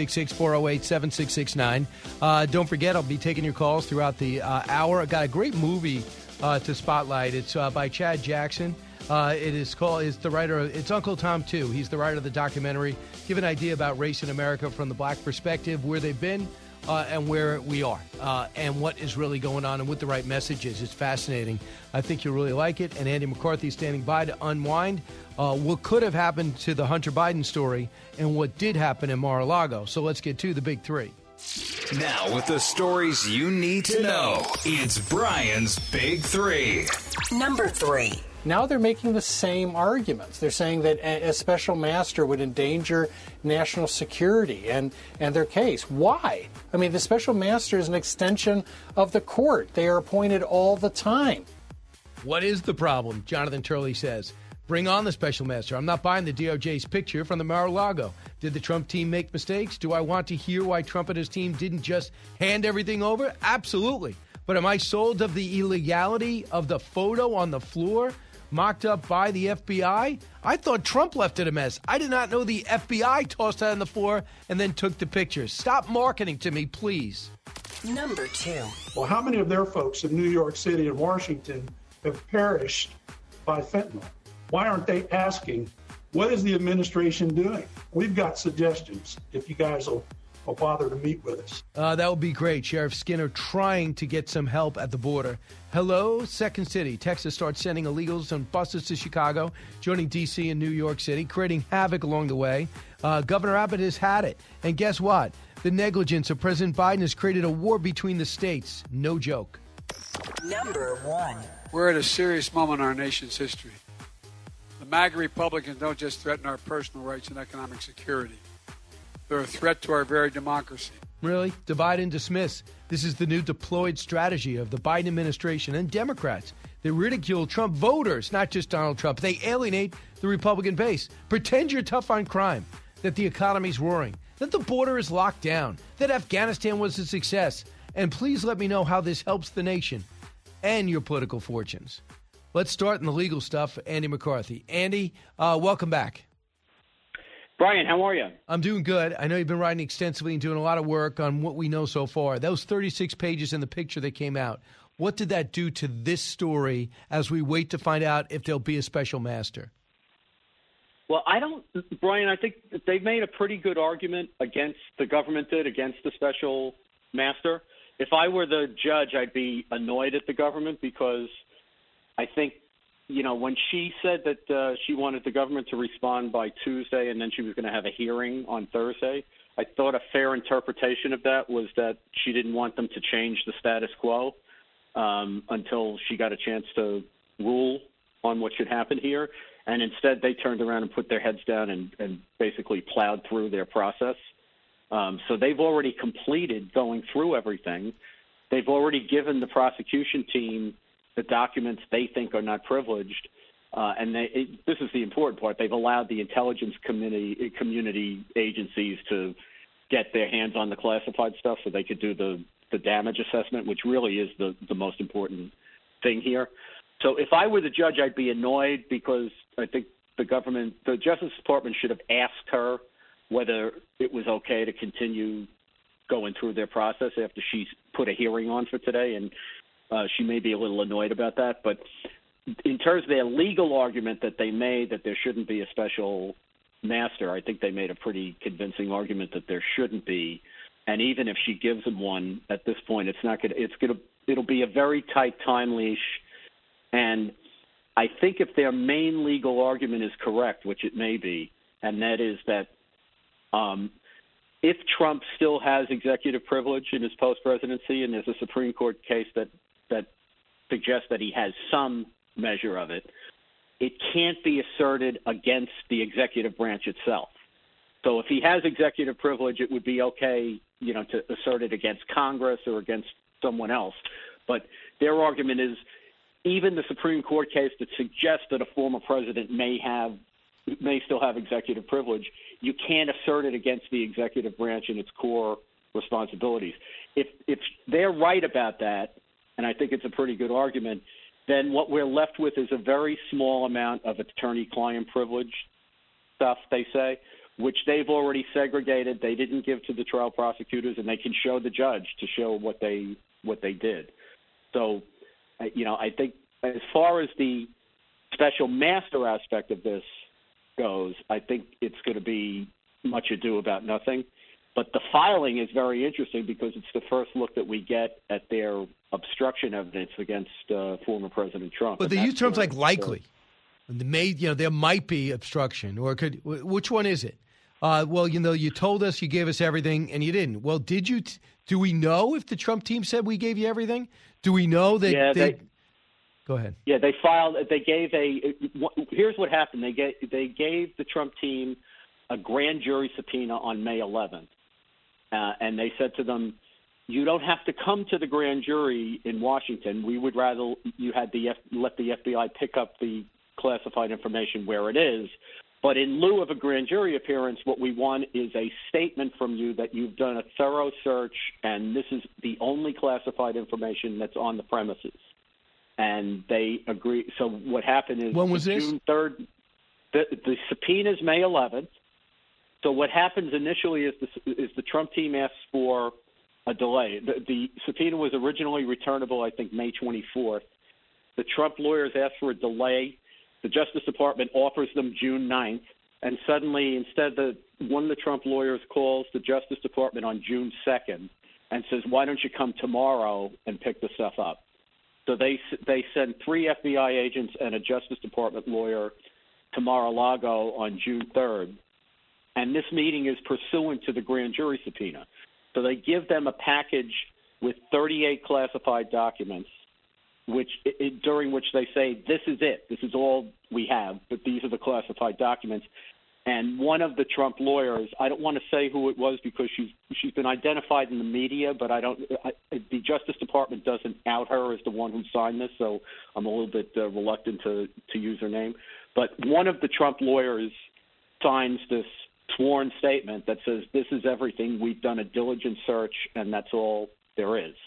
1-866-408-7669. Don't forget, I'll be taking your calls throughout the hour. I got a great movie to spotlight. It's by Chad Jackson. It's the writer of, it's Uncle Tom 2. He's the writer of the documentary. Give an idea about race in America from the black perspective, where they've been and where we are, and what is really going on and what the right message is. It's fascinating. I think you'll really like it. And Andy McCarthy standing by to unwind what could have happened to the Hunter Biden story and what did happen in Mar-a-Lago. So let's get to the big three.
Now, with the stories you need to know, it's Brian's Big Three.
Number 3.
Now they're making the same arguments. They're saying that a special master would endanger national security and their case. Why? I mean, the special master is an extension of the court. They are appointed all the time.
What is the problem? Jonathan Turley says. Bring on the special master. I'm not buying the DOJ's picture from the Mar-a-Lago. Did the Trump team make mistakes? Do I want to hear why Trump and his team didn't just hand everything over? Absolutely. But am I sold of the illegality of the photo on the floor mocked up by the FBI? I thought Trump left it a mess. I did not know the FBI tossed that on the floor and then took the pictures. Stop marketing to me, please.
Number 2.
Well, how many of their folks in New York City and Washington have perished by fentanyl? Why aren't they asking, what is the administration doing? We've got suggestions if you guys will bother to meet with us.
That would be great. Sheriff Skinner trying to get some help at the border. Hello, Second City. Texas starts sending illegals on buses to Chicago, joining D.C. and New York City, creating havoc along the way. Governor Abbott has had it. And guess what? The negligence of President Biden has created a war between the states. No joke.
Number 1.
We're at a serious moment in our nation's history. The MAGA Republicans don't just threaten our personal rights and economic security. They're a threat to our very democracy.
Really? Divide and dismiss. This is the new deployed strategy of the Biden administration and Democrats. They ridicule Trump voters, not just Donald Trump. They alienate the Republican base. Pretend you're tough on crime, that the economy's roaring, that the border is locked down, that Afghanistan was a success. And please let me know how this helps the nation and your political fortunes. Let's start in the legal stuff. Andy McCarthy. Andy, welcome back.
Brian, how are you?
I'm doing good. I know you've been writing extensively and doing a lot of work on what we know so far. Those 36 pages in the picture that came out, what did that do to this story as we wait to find out if there'll be a special master?
Well, Brian, I think they've made a pretty good argument against the government against the special master. If I were the judge, I'd be annoyed at the government because I think, when she said that she wanted the government to respond by Tuesday and then she was going to have a hearing on Thursday, I thought a fair interpretation of that was that she didn't want them to change the status quo until she got a chance to rule on what should happen here. And instead, they turned around and put their heads down and basically plowed through their process. So they've already completed going through everything. They've already given the prosecution team the documents they think are not privileged. And this is the important part. They've allowed the intelligence community agencies to get their hands on the classified stuff so they could do the damage assessment, which really is the most important thing here. So if I were the judge, I'd be annoyed because I think the Justice Department should have asked her whether it was okay to continue going through their process after she put a hearing on for today. And she may be a little annoyed about that. But in terms of their legal argument that they made that there shouldn't be a special master, I think they made a pretty convincing argument that there shouldn't be. And even if she gives them one at this point, it'll be a very tight time leash. And I think if their main legal argument is correct, which it may be, and that is that if Trump still has executive privilege in his post-presidency, and there's a Supreme Court case that suggests that he has some measure of it, it can't be asserted against the executive branch itself. So if he has executive privilege, it would be okay, to assert it against Congress or against someone else. But their argument is even the Supreme Court case that suggests that a former president may still have executive privilege, you can't assert it against the executive branch and its core responsibilities. If they're right about that, and I think it's a pretty good argument, then what we're left with is a very small amount of attorney-client privilege stuff, they say, which they've already segregated. They didn't give to the trial prosecutors, and they can show the judge to show what they did. So, I think as far as the special master aspect of this goes, I think it's going to be much ado about nothing. But the filing is very interesting because it's the first look that we get at their obstruction evidence against former President Trump.
But they use terms like likely. There might be obstruction, or which one is it? You told us you gave us everything, and you didn't. Well, did you? Do we know if the Trump team said we gave you everything? Do we know that?
Yeah,
go ahead.
Yeah, they filed. They gave here's what happened. They gave the Trump team a grand jury subpoena on May 11th, and they said to them, "You don't have to come to the grand jury in Washington. We would rather you had let the FBI pick up the classified information where it is. But in lieu of a grand jury appearance, what we want is a statement from you that you've done a thorough search and this is the only classified information that's on the premises." And they agree. So what happened is
when was this?
June 3rd. The subpoena is May 11th. So what happens initially is the Trump team asks for a delay. The subpoena was originally returnable, I think, May 24th. The Trump lawyers asked for a delay. The Justice Department offers them June 9th, and suddenly one of the Trump lawyers calls the Justice Department on June 2nd and says, "Why don't you come tomorrow and pick the stuff up?" So they send 3 FBI agents and a Justice Department lawyer to Mar-a-Lago on June 3rd, and this meeting is pursuant to the grand jury subpoena. So they give them a package with 38 classified documents, during which they say, "This is it. This is all we have, but these are the classified documents." And one of the Trump lawyers, I don't want to say who it was because she's been identified in the media, but the Justice Department doesn't out her as the one who signed this, so I'm a little bit reluctant to use her name. But one of the Trump lawyers signs this sworn statement that says, "This is everything. We've done a diligent search, and that's all there is."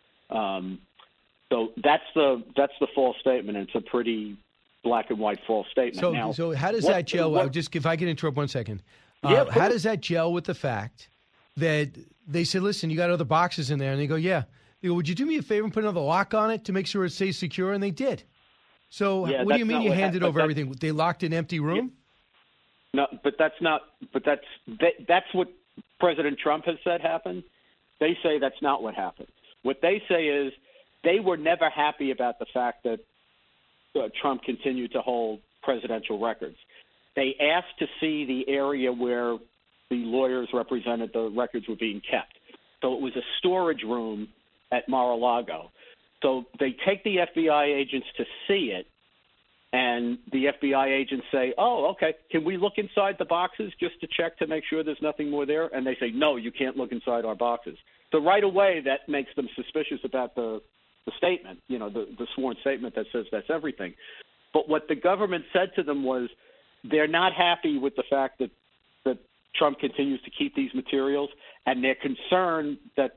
So that's the false statement. And it's a pretty black and white false statement.
So how does that gel? If I can interrupt 1 second. How does that gel with the fact that they said, "Listen, you got other boxes in there," and they go, "Yeah." They go, "Would you do me a favor and put another lock on it to make sure it stays secure?" And they did. So what do you mean you handed over everything? They locked an empty room?
No, but that's not. But that's what President Trump has said happened. They say that's not what happened. What they say is they were never happy about the fact that Trump continued to hold presidential records. They asked to see the area where the lawyers represented the records were being kept. So it was a storage room at Mar-a-Lago. So they take the FBI agents to see it, and the FBI agents say, "Oh, okay, can we look inside the boxes just to check to make sure there's nothing more there?" And they say, "No, you can't look inside our boxes." So right away that makes them suspicious about the statement, the sworn statement that says that's everything. But what the government said to them was they're not happy with the fact that Trump continues to keep these materials, and they're concerned that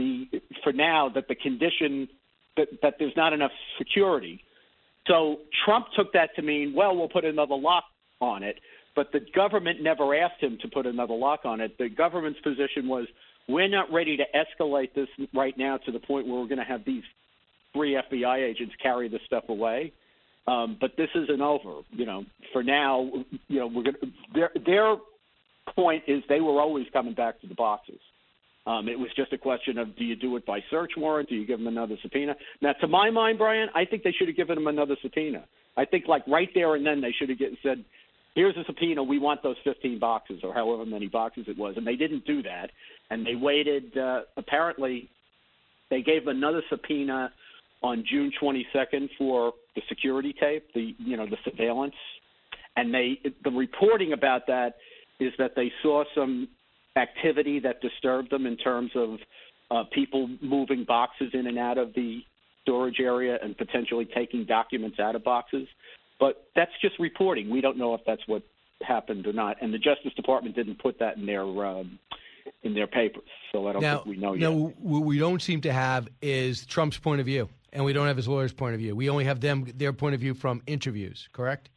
the condition that there's not enough security. So Trump took that to mean, well, we'll put another lock on it, but the government never asked him to put another lock on it. The government's position was, we're not ready to escalate this right now to the point where we're going to have these 3 FBI agents carry this stuff away. But this isn't over. For now, we're going to. Their point is they were always coming back to the boxes. It was just a question of, do you do it by search warrant? Do you give them another subpoena? Now, to my mind, Brian, I think they should have given them another subpoena. I think right there and then they should have said, "Here's a subpoena. We want those 15 boxes," or however many boxes it was. And they didn't do that. And they waited. Apparently, they gave another subpoena on June 22nd for the security tape, the surveillance, and the reporting about that is that they saw some activity that disturbed them in terms of people moving boxes in and out of the storage area and potentially taking documents out of boxes. But that's just reporting. We don't know if that's what happened or not. And the Justice Department didn't put that in their papers. So I don't think we know yet.
Now, what we don't seem to have is Trump's point of view, and we don't have his lawyer's point of view. We only have their point of view from interviews, correct?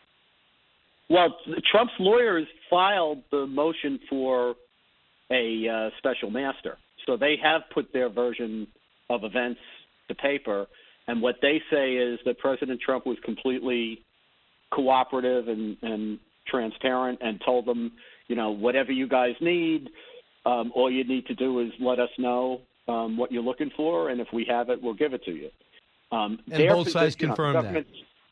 Well, Trump's lawyers filed the motion for a special master. So they have put their version of events to paper. And what they say is that President Trump was completely cooperative and transparent and told them, whatever you guys need, all you need to do is let us know what you're looking for, and if we have it, we'll give it to you.
And both sides confirm that.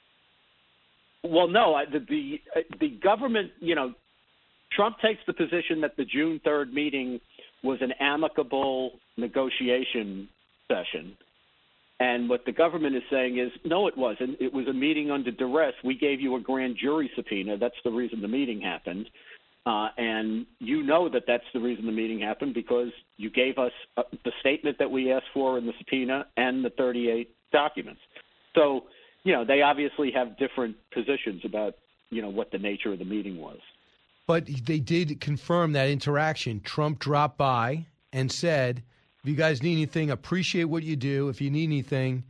Well, no, the government, Trump takes the position that the June 3rd meeting was an amicable negotiation session. And what the government is saying is, no, it wasn't. It was a meeting under duress. We gave you a grand jury subpoena. That's the reason the meeting happened. And that's the reason the meeting happened because you gave us the statement that we asked for in the subpoena and the 38 documents. So, they obviously have different positions about, what the nature of the meeting was.
But they did confirm that interaction. Trump dropped by and said, if you guys need anything, appreciate what you do. If you need anything,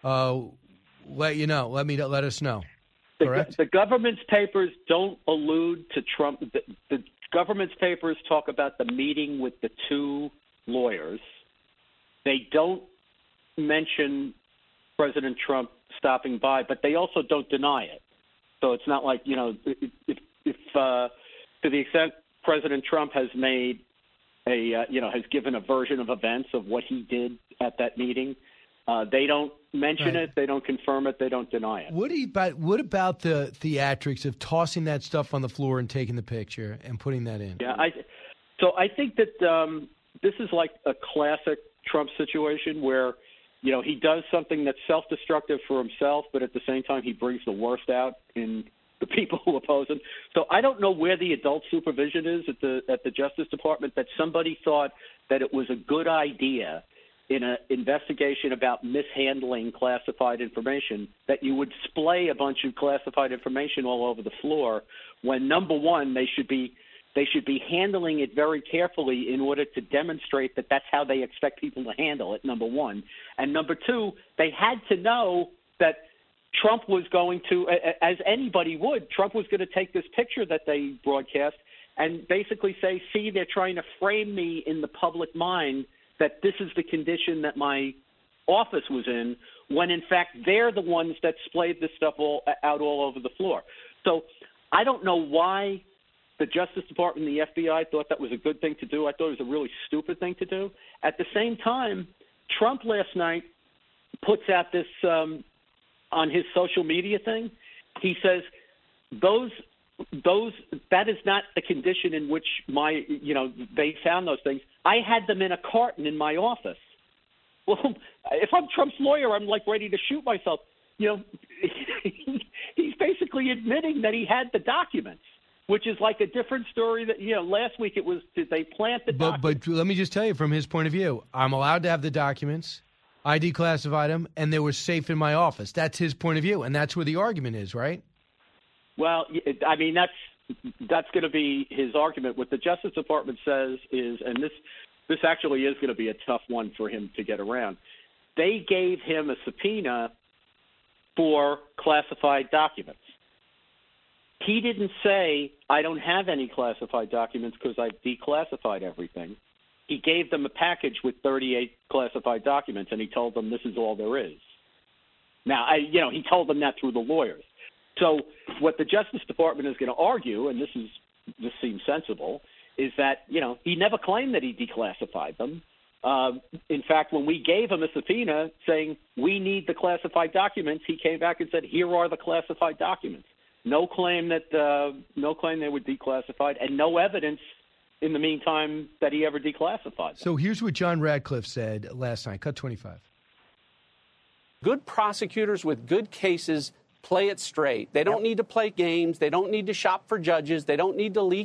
let you know. Let us know. Correct?
The government's papers don't allude to Trump. The government's papers talk about the meeting with the two lawyers. They don't mention President Trump stopping by, but they also don't deny it. So it's not like, if to the extent President Trump has made has given a version of events of what he did at that meeting, they don't mention it, they don't confirm it, they don't deny it.
What about the theatrics of tossing that stuff on the floor and taking the picture and putting that in?
Yeah, I think that this is like a classic Trump situation where, he does something that's self-destructive for himself, but at the same time he brings the worst out in the people who oppose him. So I don't know where the adult supervision is at the Justice Department, that somebody thought that it was a good idea in an investigation about mishandling classified information that you would splay a bunch of classified information all over the floor when, number one, they should be handling it very carefully in order to demonstrate that that's how they expect people to handle it, number one. And number two, they had to know that Trump was going to, as anybody would, Trump was going to take this picture that they broadcast and basically say, see, they're trying to frame me in the public mind that this is the condition that my office was in, when in fact they're the ones that splayed this stuff out all over the floor. So I don't know why the Justice Department and the FBI thought that was a good thing to do. I thought it was a really stupid thing to do. At the same time, Trump last night puts out this on his social media thing. He says that is not the condition in which they found those things. I had them in a carton in my office. Well, if I'm Trump's lawyer, I'm like ready to shoot myself. He's basically admitting that he had the documents, which is like a different story that, last week it was, did they plant the documents?
But let me just tell you from his point of view, I'm allowed to have the documents. I declassified them, and they were safe in my office. That's his point of view, and that's where the argument is, right?
Well, I mean, that's going to be his argument. What the Justice Department says is, and this actually is going to be a tough one for him to get around, they gave him a subpoena for classified documents. He didn't say, I don't have any classified documents because I've declassified everything. He gave them a package with 38 classified documents, and he told them this is all there is. Now, he told them that through the lawyers. So what the Justice Department is going to argue, and this seems sensible, is that, he never claimed that he declassified them. In fact, when we gave him a subpoena saying we need the classified documents, he came back and said, here are the classified documents. No claim they were declassified, and no evidence in the meantime that he ever declassified them.
So here's what John Radcliffe said last night. Cut 25.
Good prosecutors with good cases play it straight. They don't need to play games. They don't need to shop for judges. They don't need to leak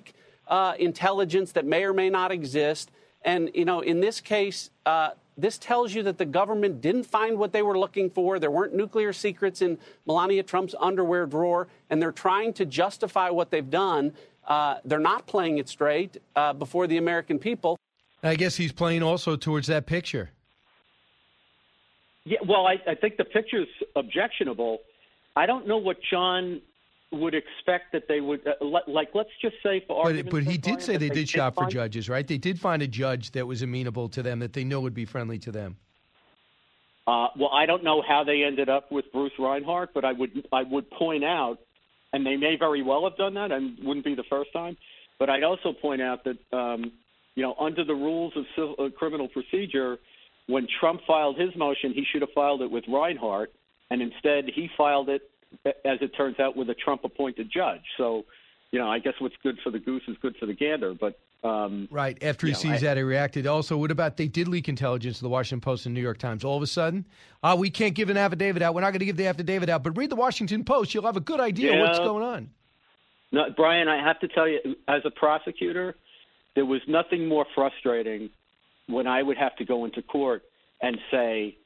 intelligence that may or may not exist. And, in this case, this tells you that the government didn't find what they were looking for. There weren't nuclear secrets in Melania Trump's underwear drawer, and they're trying to justify what they've done. They're not playing it straight before the American people.
I guess he's playing also towards that picture.
Yeah, well, I think the picture's objectionable. I don't know what John would expect that they would let's just say for argument's
But he
sake,
did
Brian,
say
that
they did shop for
find-
judges, right? They did find a judge that was amenable to them, that they know would be friendly to them.
Well, I don't know how they ended up with Bruce Reinhart, but I would point out, and they may very well have done that, and wouldn't be the first time. But I'd also point out that under the rules of criminal procedure, when Trump filed his motion, he should have filed it with Reinhart, and instead he filed it, as it turns out, with a Trump-appointed judge. So, I guess what's good for the goose is good for the gander. But
right after he sees that, he reacted. Also, what about they did leak intelligence to the Washington Post and New York Times? All of a sudden, we can't give an affidavit out. We're not going to give the affidavit out. But read the Washington Post. You'll have a good idea what's going on.
No, Brian, I have to tell you, as a prosecutor, there was nothing more frustrating when I would have to go into court and say,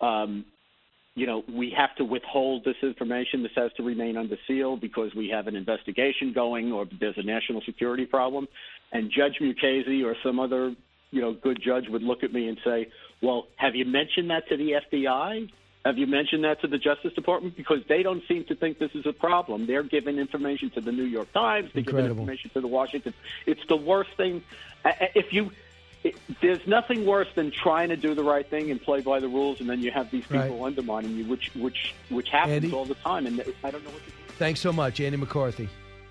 we have to withhold this information. This has to remain under seal because we have an investigation going or there's a national security problem. And Judge Mukasey or some other, good judge would look at me and say, well, have you mentioned that to the FBI? Have you mentioned that to the Justice Department? Because they don't seem to think this is a problem. They're giving information to the New York Times. They're giving information to the Washington. It's the worst thing. There's nothing worse than trying to do the right thing and play by the rules, and then you have these people undermining you, which happens
Andy?
all the time. And I don't know what to do.
Thanks so much, Andy McCarthy.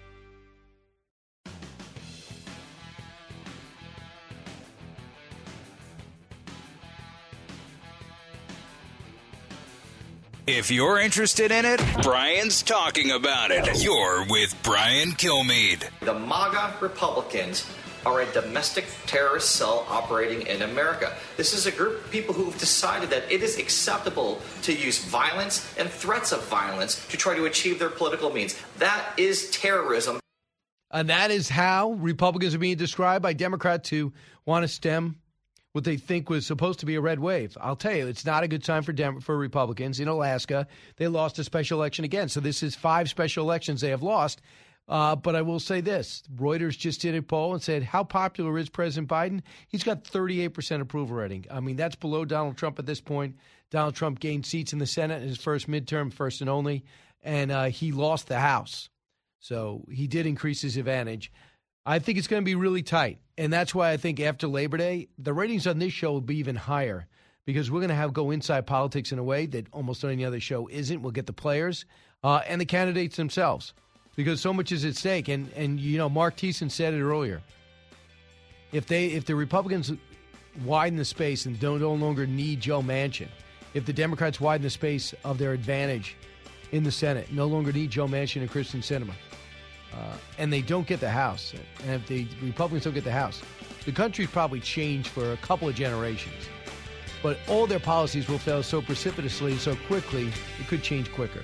If you're interested in it, Brian's talking about it. You're with Brian Kilmeade.
The MAGA Republicans are a domestic terrorist cell operating in America. This is a group of people who have decided that it is acceptable to use violence and threats of violence to try to achieve their political means. That is terrorism.
And that is how Republicans are being described by Democrats who want to stem what they think was supposed to be a red wave. I'll tell you, it's not a good time for Republicans. In Alaska, they lost a special election again. So this is 5 special elections they have lost. But I will say this. Reuters just did a poll and said, how popular is President Biden? He's got 38% approval rating. I mean, that's below Donald Trump at this point. Donald Trump gained seats in the Senate in his first midterm, first and only, and he lost the House. So he did increase his advantage. I think it's going to be really tight. And that's why I think after Labor Day, the ratings on this show will be even higher because we're going to go inside politics in a way that almost any other show isn't. We'll get the players and the candidates themselves because so much is at stake. And Mark Thiessen said it earlier. If the Republicans widen the space and no longer need Joe Manchin, if the Democrats widen the space of their advantage in the Senate, no longer need Joe Manchin and Kyrsten Sinema, and they don't get the House, and if the Republicans don't get the House, the country's probably changed for a couple of generations. But all their policies will fail so precipitously, so quickly, it could change quicker.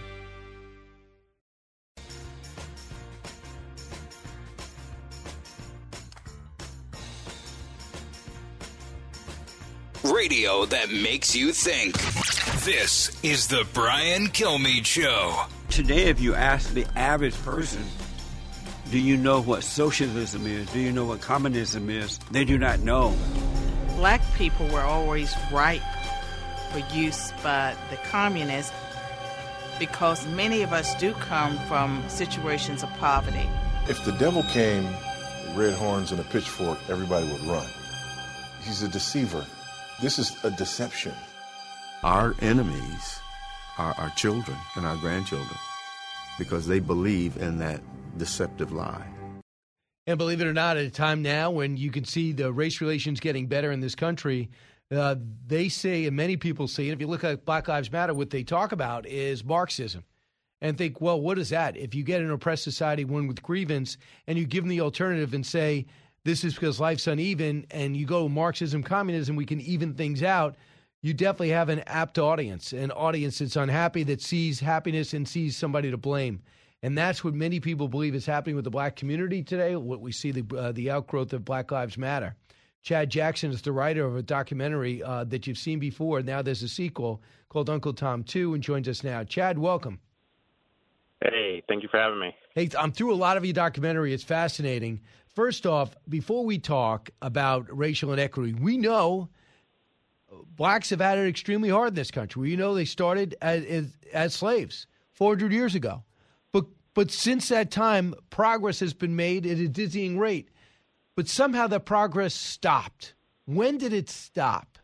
Radio that makes you think. This is the Brian Kilmeade Show.
Today, if you ask the average person, do you know what socialism is? Do you know what communism is? They do not know.
Black people were always ripe for use by the communists because many of us do come from situations of poverty.
If the devil came with red horns and a pitchfork, everybody would run. He's a deceiver. This is a deception.
Our enemies are our children and our grandchildren because they believe in that deceptive lie.
And believe it or not, at a time now when you can see the race relations getting better in this country, they say, and many people say, and if you look at Black Lives Matter, what they talk about is Marxism. And think, well, what is that? If you get an oppressed society, one with grievance, and you give them the alternative and say, this is because life's uneven, and you go Marxism, communism, we can even things out, you definitely have an apt audience, an audience that's unhappy, that sees happiness and sees somebody to blame. And that's what many people believe is happening with the black community today, what we see the outgrowth of Black Lives Matter. Chad Jackson is the writer of a documentary that you've seen before. Now there's a sequel called Uncle Tom 2 and joins us now. Chad, welcome.
Hey, thank you for having me.
Hey, I'm through a lot of your documentary. It's fascinating. First off, before we talk about racial inequity, we know blacks have had it extremely hard in this country. We know they started as slaves 400 years ago. But since that time, progress has been made at a dizzying rate. But somehow that progress stopped. When did it stop?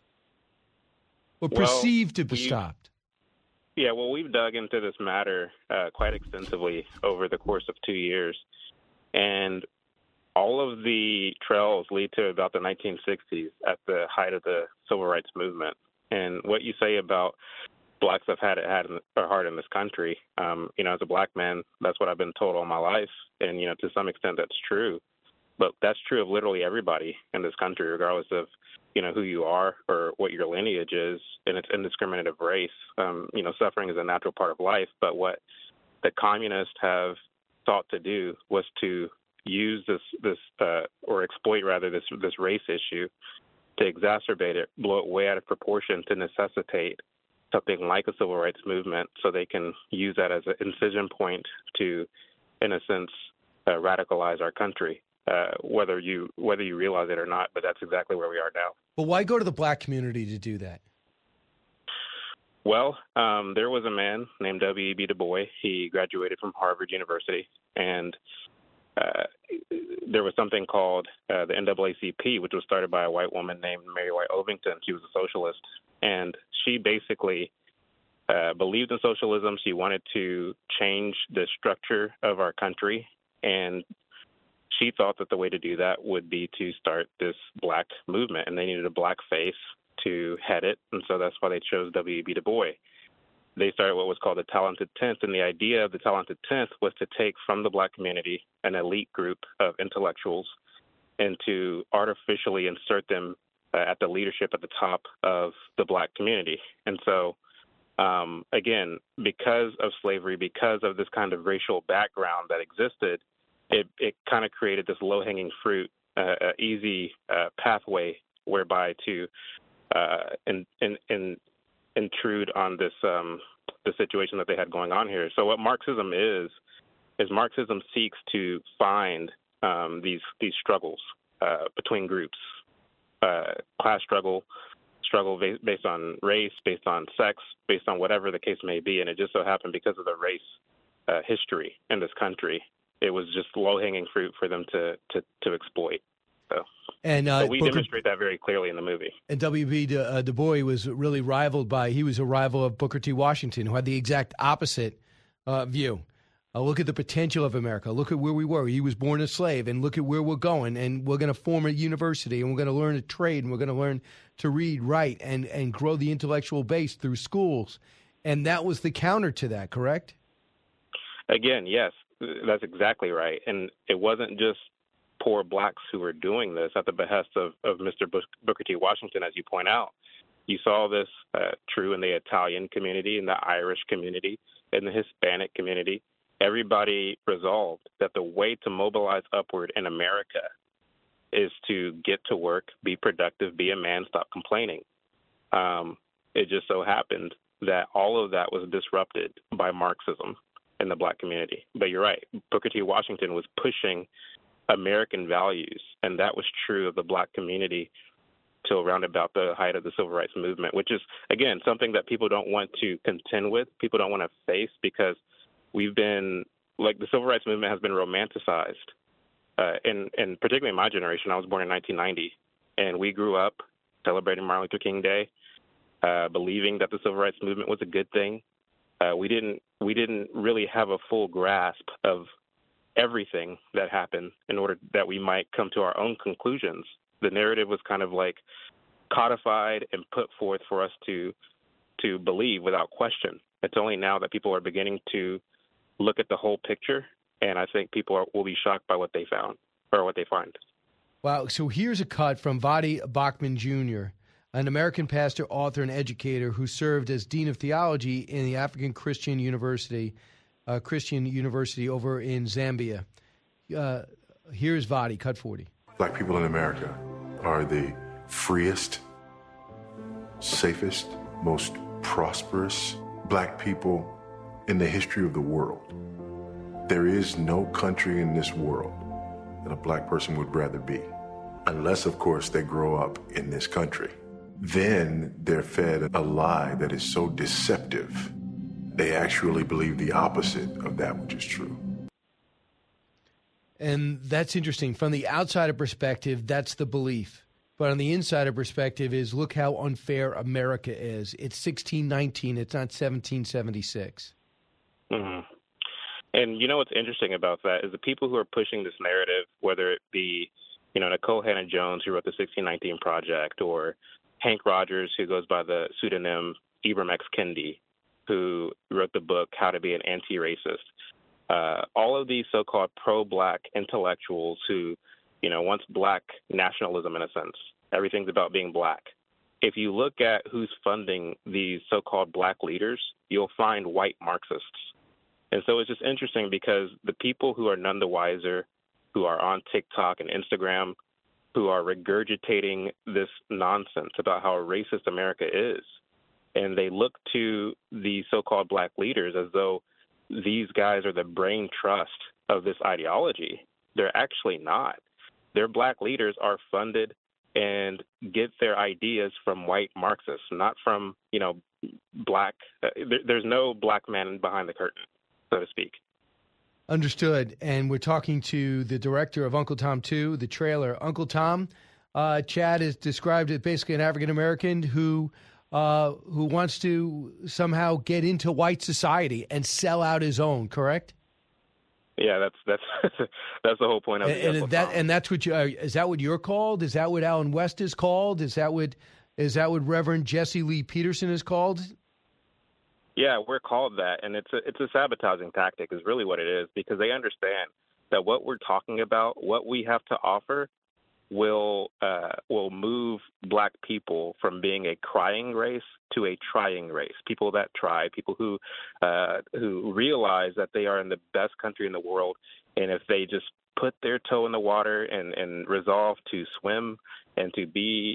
Or perceived to be stopped?
Yeah, well, we've dug into this matter quite extensively over the course of 2 years. And all of the trails lead to about the 1960s at the height of the civil rights movement. And what you say about blacks have had it hard in this country, as a black man, that's what I've been told all my life. And, to some extent that's true. But that's true of literally everybody in this country, regardless of, who you are or what your lineage is, and it's indiscriminate of race. Suffering is a natural part of life. But what the communists have sought to do was to use or exploit this race issue to exacerbate it, blow it way out of proportion to necessitate something like a civil rights movement, so they can use that as an incision point to, in a sense, radicalize our country. Whether you realize it or not, but that's exactly where we are now.
But why go to the black community to do that?
Well, there was a man named W.E.B. Du Bois. He graduated from Harvard University, and there was something called the NAACP, which was started by a white woman named Mary White Ovington. She was a socialist, and she basically believed in socialism. She wanted to change the structure of our country, and she thought that the way to do that would be to start this black movement, and they needed a black face to head it, and so that's why they chose W.E.B. Du Bois. They started what was called the Talented Tenth, and the idea of the Talented Tenth was to take from the black community an elite group of intellectuals and to artificially insert them at the leadership at the top of the black community. And so, again, because of slavery, because of this kind of racial background that existed, it kind of created this low-hanging fruit, easy pathway whereby to intrude on this the situation that they had going on here. So what Marxism is Marxism seeks to find these struggles between groups, class struggle based on race, based on sex, based on whatever the case may be. And it just so happened because of the race history in this country, it was just low-hanging fruit for them to exploit. So we demonstrate that very clearly in the movie.
And W.B. Du Bois was really he was a rival of Booker T. Washington, who had the exact opposite view. Look at the potential of America. Look at where we were. He was born a slave, and look at where we're going. And we're going to form a university, and we're going to learn a trade, and we're going to learn to read, write, and grow the intellectual base through schools. And that was the counter to that, correct?
Again, yes, that's exactly right. And it wasn't just poor blacks who were doing this at the behest of Mr. Booker T. Washington, as you point out. You saw this true in the Italian community, in the Irish community, in the Hispanic community. Everybody resolved that the way to mobilize upward in America is to get to work, be productive, be a man, stop complaining. It just so happened that all of that was disrupted by Marxism in the black community. But you're right, Booker T. Washington was pushing American values, and that was true of the black community till around about the height of the civil rights movement, which is, again, something that people don't want to contend with, people don't want to face, because we've been, like, the civil rights movement has been romanticized. And particularly in my generation, I was born in 1990, and we grew up celebrating Martin Luther King Day, believing that the civil rights movement was a good thing. We didn't really have a full grasp of everything that happened in order that we might come to our own conclusions. The narrative was kind of like codified and put forth for us to believe without question. It's only now that people are beginning to look at the whole picture, and I think people will be shocked by what they found or what they find.
Wow. So here's a cut from Voddie Baucham Jr., an American pastor, author, and educator who served as Dean of Theology in the African Christian University Christian University over in Zambia. Here's Vadi, cut 40.
Black people in America are the freest, safest, most prosperous black people in the history of the world. There is no country in this world that a black person would rather be, unless, of course, they grow up in this country. Then they're fed a lie that is so deceptive, they actually believe the opposite of that which is true.
And that's interesting. From the outsider perspective, that's the belief. But on the insider perspective is, look how unfair America is. It's 1619. It's not 1776.
Mm-hmm. And you know what's interesting about that is the people who are pushing this narrative, whether it be, Nicole Hannah-Jones, who wrote the 1619 Project, or Hank Rogers, who goes by the pseudonym Ibram X. Kendi, who wrote the book How to Be an Anti-Racist. All of these so-called pro-black intellectuals who, wants black nationalism in a sense. Everything's about being black. If you look at who's funding these so-called black leaders, you'll find white Marxists. And so it's just interesting because the people who are none the wiser, who are on TikTok and Instagram, who are regurgitating this nonsense about how racist America is, and they look to the so-called black leaders as though these guys are the brain trust of this ideology. They're actually not. Their black leaders are funded and get their ideas from white Marxists, not from, black. There's no black man behind the curtain, so to speak.
Understood. And we're talking to the director of Uncle Tom 2, the trailer. Uncle Tom, Chad is described as basically an African-American who wants to somehow get into white society and sell out his own, correct?
Yeah, that's that's the whole point of it.
And that's what is that what you're called? Is that what Alan West is called? Is that what Reverend Jesse Lee Peterson is called?
Yeah, we're called that, and it's a sabotaging tactic is really what it is, because they understand that what we're talking about, what we have to offer, will move black people from being a crying race to a trying race. People that try, people who realize that they are in the best country in the world, and if they just put their toe in the water and resolve to swim and to be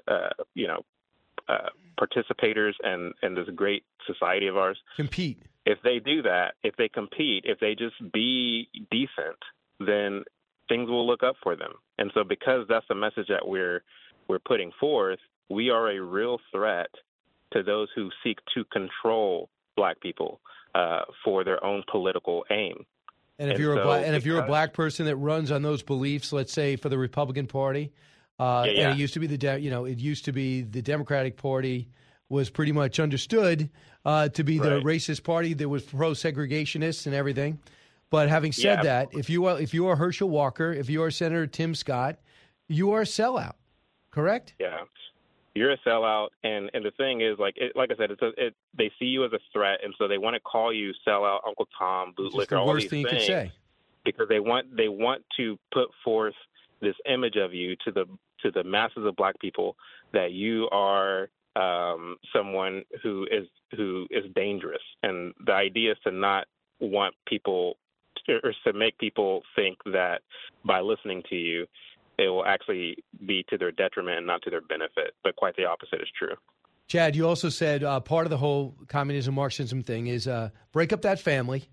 participators in this great society of ours.
Compete.
If they do that, if they compete, if they just be decent, then things will look up for them. And so because that's the message that we're putting forth, we are a real threat to those who seek to control black people for their own political aim.
And if you're a black person that runs on those beliefs, let's say for the Republican Party, and it used to be the Democratic Party was pretty much understood to be the racist party that was pro-segregationists and everything. But having said that, if you are Herschel Walker, if you are Senator Tim Scott, you are a sellout, correct?
Yeah, you're a sellout, and the thing is, like I said, they see you as a threat, and so they want to call you sellout, Uncle Tom, bootlicker, all these things, you could say, because they want to put forth this image of you to the masses of black people that you are someone who is dangerous, and the idea is to not want people or to make people think that by listening to you, it will actually be to their detriment and not to their benefit. But quite the opposite is true.
Chad, you also said part of the whole communism, Marxism thing is break up that family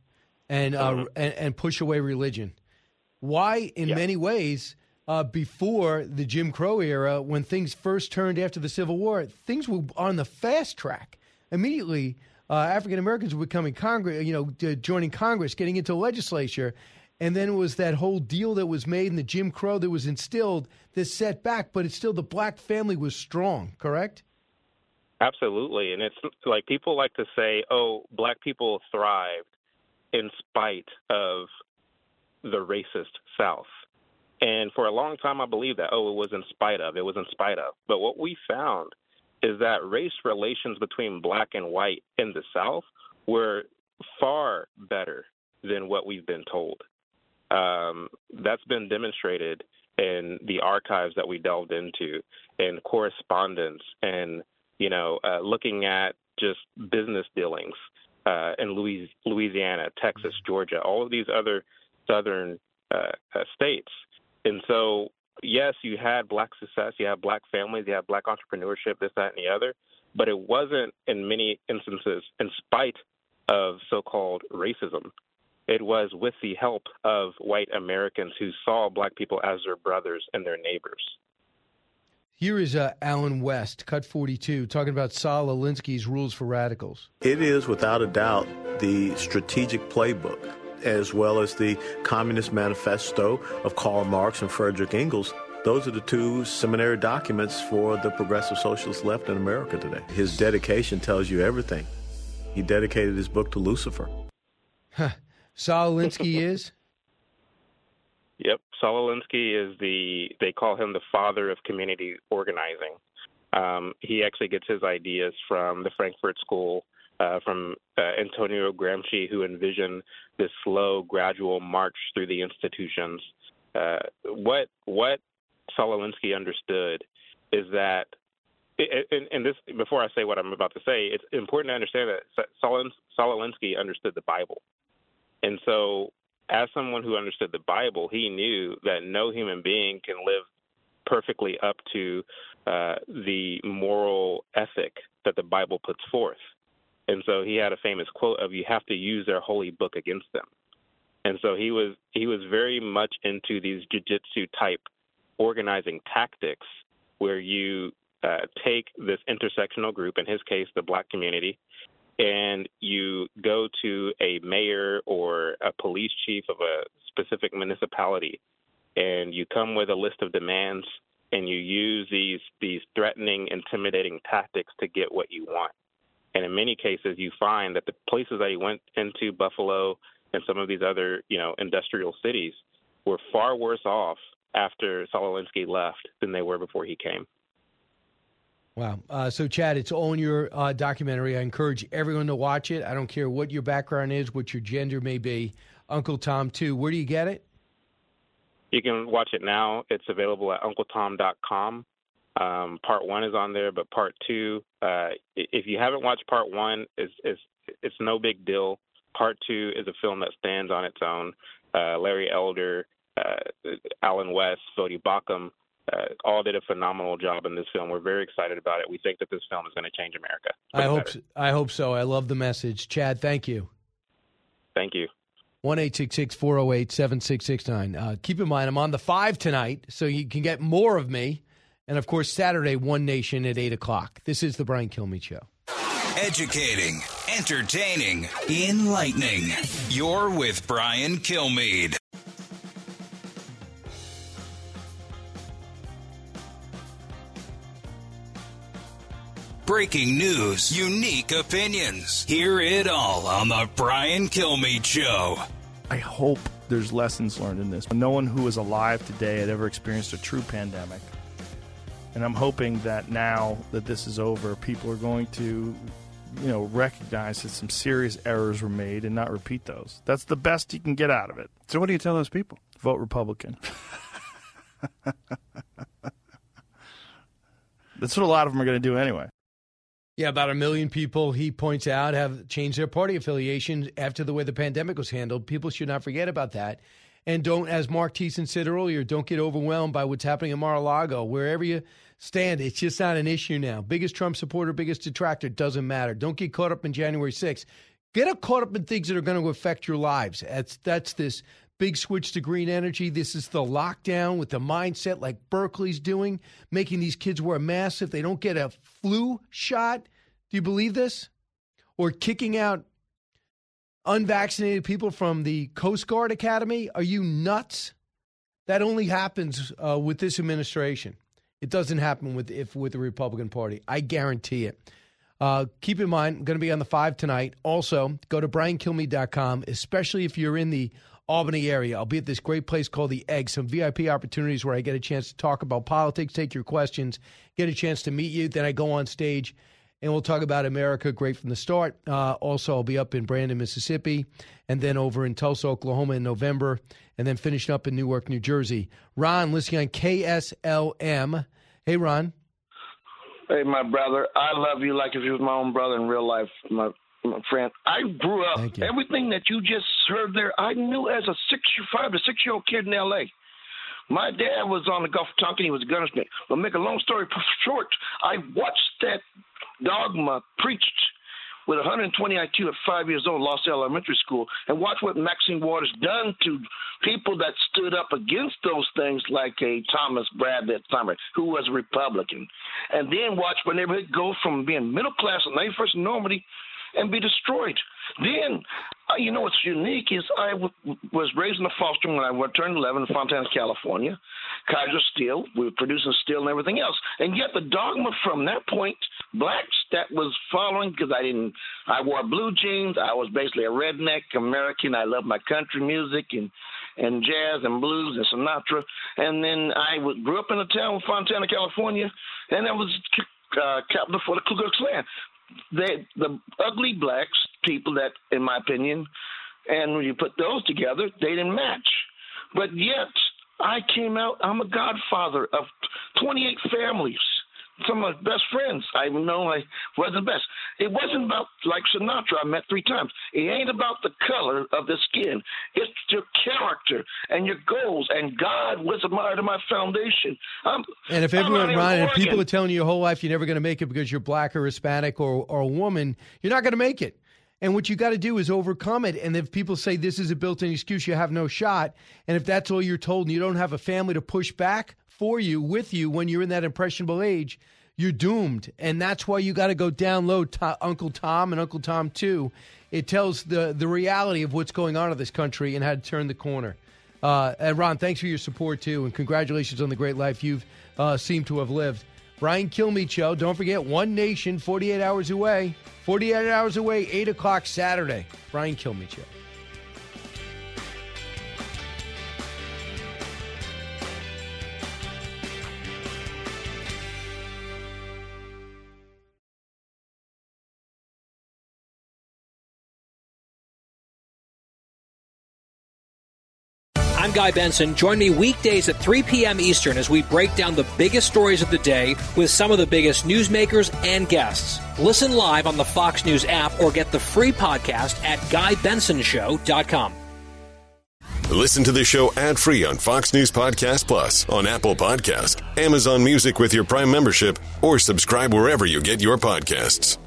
and push away religion. Why, in many ways, before the Jim Crow era, when things first turned after the Civil War, things were on the fast track. Immediately, African Americans were becoming joining Congress, getting into the legislature, and then it was that whole deal that was made in the Jim Crow that was instilled, this setback, but it's still the black family was strong, correct?
Absolutely, and it's like people like to say, "Oh, black people thrived in spite of the racist South," and for a long time, I believed that. Oh, it was in spite of. But what we found is that race relations between black and white in the South were far better than what we've been told. That's been demonstrated in the archives that we delved into, in correspondence, and looking at just business dealings. in Louisiana, Texas, Georgia, all of these other southern states. And so, yes, you had black success, you had black families, you had black entrepreneurship, this, that, and the other, but it wasn't in many instances in spite of so-called racism. It was with the help of white Americans who saw black people as their brothers and their neighbors.
Here is Alan West, Cut 42, talking about Saul Alinsky's Rules for Radicals.
It is, without a doubt, the strategic playbook, as well as the Communist Manifesto of Karl Marx and Frederick Engels. Those are the two seminary documents for the progressive socialist left in America today. His dedication tells you everything. He dedicated his book to Lucifer.
Saul Alinsky is?
Yep. Saul Alinsky is they call him the father of community organizing. He actually gets his ideas from the Frankfurt School, from Antonio Gramsci, who envisioned this slow, gradual march through the institutions. What Saul Alinsky understood is that, and this, before I say what I'm about to say, it's important to understand that Saul Alinsky understood the Bible. And so, as someone who understood the Bible, he knew that no human being can live perfectly up to the moral ethic that the Bible puts forth. And so he had a famous quote of, "You have to use their holy book against them." And so he was very much into these jiu-jitsu type organizing tactics where you take this intersectional group, in his case, the black community, and you go to a mayor or a police chief of a specific municipality, and you come with a list of demands, and you use these threatening, intimidating tactics to get what you want. And in many cases, you find that the places that he went into, Buffalo and some of these other, industrial cities, were far worse off after Saul Alinsky left than they were before he came.
Wow. So, Chad, it's all in your documentary. I encourage everyone to watch it. I don't care what your background is, what your gender may be. Uncle Tom 2. Where do you get it?
You can watch it now. It's available at uncletom.com. Part 1 is on there, but Part 2, if you haven't watched Part 1, it's no big deal. Part 2 is a film that stands on its own. Larry Elder, Alan West, Voddie Baucham, all did a phenomenal job in this film. We're very excited about it. We think that this film is going to change America.
I hope so. I love the message. Chad, thank you.
Thank you.
1-866-408-7669. Keep in mind, I'm on the 5 tonight, so you can get more of me. And, of course, Saturday, One Nation at 8 o'clock. This is the Brian Kilmeade Show.
Educating, entertaining, enlightening. You're with Brian Kilmeade. Breaking news, unique opinions. Hear it all on the Brian Kilmeade Show.
I hope there's lessons learned in this. No one who is alive today had ever experienced a true pandemic. And I'm hoping that now that this is over, people are going to, recognize that some serious errors were made and not repeat those. That's the best you can get out of it.
So what do you tell those people?
Vote Republican. That's what a lot of them are going to do anyway.
Yeah, about 1 million people, he points out, have changed their party affiliation after the way the pandemic was handled. People should not forget about that. And don't, as Mark Thiessen said earlier, don't get overwhelmed by what's happening in Mar-a-Lago. Wherever you stand, it's just not an issue now. Biggest Trump supporter, biggest detractor, doesn't matter. Don't get caught up in January 6th. Get caught up in things that are going to affect your lives. That's this big switch to green energy. This is the lockdown with the mindset like Berkeley's doing, making these kids wear masks if they don't get a flu shot. Do you believe this? Or kicking out unvaccinated people from the Coast Guard Academy? Are you nuts? That only happens with this administration. It doesn't happen with the Republican Party. I guarantee it. Keep in mind, I'm going to be on the 5 tonight. Also, go to briankilmeade.com, especially if you're in the Albany area. I'll be at this great place called The Egg, some VIP opportunities where I get a chance to talk about politics, take your questions, get a chance to meet you. Then I go on stage and we'll talk about America great from the start. Also, I'll be up in Brandon, Mississippi, and then over in Tulsa, Oklahoma in November, and then finishing up in Newark, New Jersey. Ron, listening on KSLM. Hey, Ron.
Hey, my brother. I love you like if you was my own brother in real life. My
my friend. I grew up. Everything that you just heard there, I knew as a 5 to 6 year old kid in L.A. My dad was on the Gulf of Tonkin. He was a gunnersmith. But make a long story short, I watched that dogma preached with 120 IQ at 5 years old, Los Angeles Elementary School, and watch what Maxine Waters done to people that stood up against those things, like a Thomas Bradley at the time, who was a Republican. And then watch my neighborhood go from being middle class in 91st and Normandy and be destroyed. Then, you know what's unique is I was raised in a foster when I turned 11 in Fontana, California. Kaiser Steel, we were producing steel and everything else. And yet the dogma from that point, blacks that was following, because I wore blue jeans. I was basically a redneck American. I loved my country music and jazz and blues and Sinatra. And then I grew up in a town, Fontana, California, and I was capital for the Ku Klux Klan. The ugly blacks, people that, in my opinion, and when you put those together, they didn't match. But yet, I came out, I'm a godfather of 28 families. Some of my best friends, I know I wasn't the best. It wasn't about, like Sinatra, I met 3 times. It ain't about the color of the skin. It's your character and your goals. And God was a part of my foundation.
And if everyone, Ron, and people are telling you your whole life you're never going to make it because you're black or Hispanic or a woman, you're not going to make it. And what you got to do is overcome it. And if people say this is a built-in excuse, you have no shot. And if that's all you're told and you don't have a family to push back for you, with you, when you're in that impressionable age, you're doomed. And that's why you got to go download Uncle Tom and Uncle Tom 2. It tells the reality of what's going on in this country and how to turn the corner. And Ron, thanks for your support, too. And congratulations on the great life you've seemed to have lived. Brian Kilmeade Show. Don't forget, One Nation, 48 hours away. 48 hours away, 8 o'clock Saturday. Brian Kilmeade Show.
I'm Guy Benson. Join me weekdays at 3 p.m. Eastern as we break down the biggest stories of the day with some of the biggest newsmakers and guests. Listen live on the Fox News app or get the free podcast at GuyBensonShow.com.
Listen to the show ad-free on Fox News Podcast Plus, on Apple Podcast, Amazon Music with your Prime membership, or subscribe wherever you get your podcasts.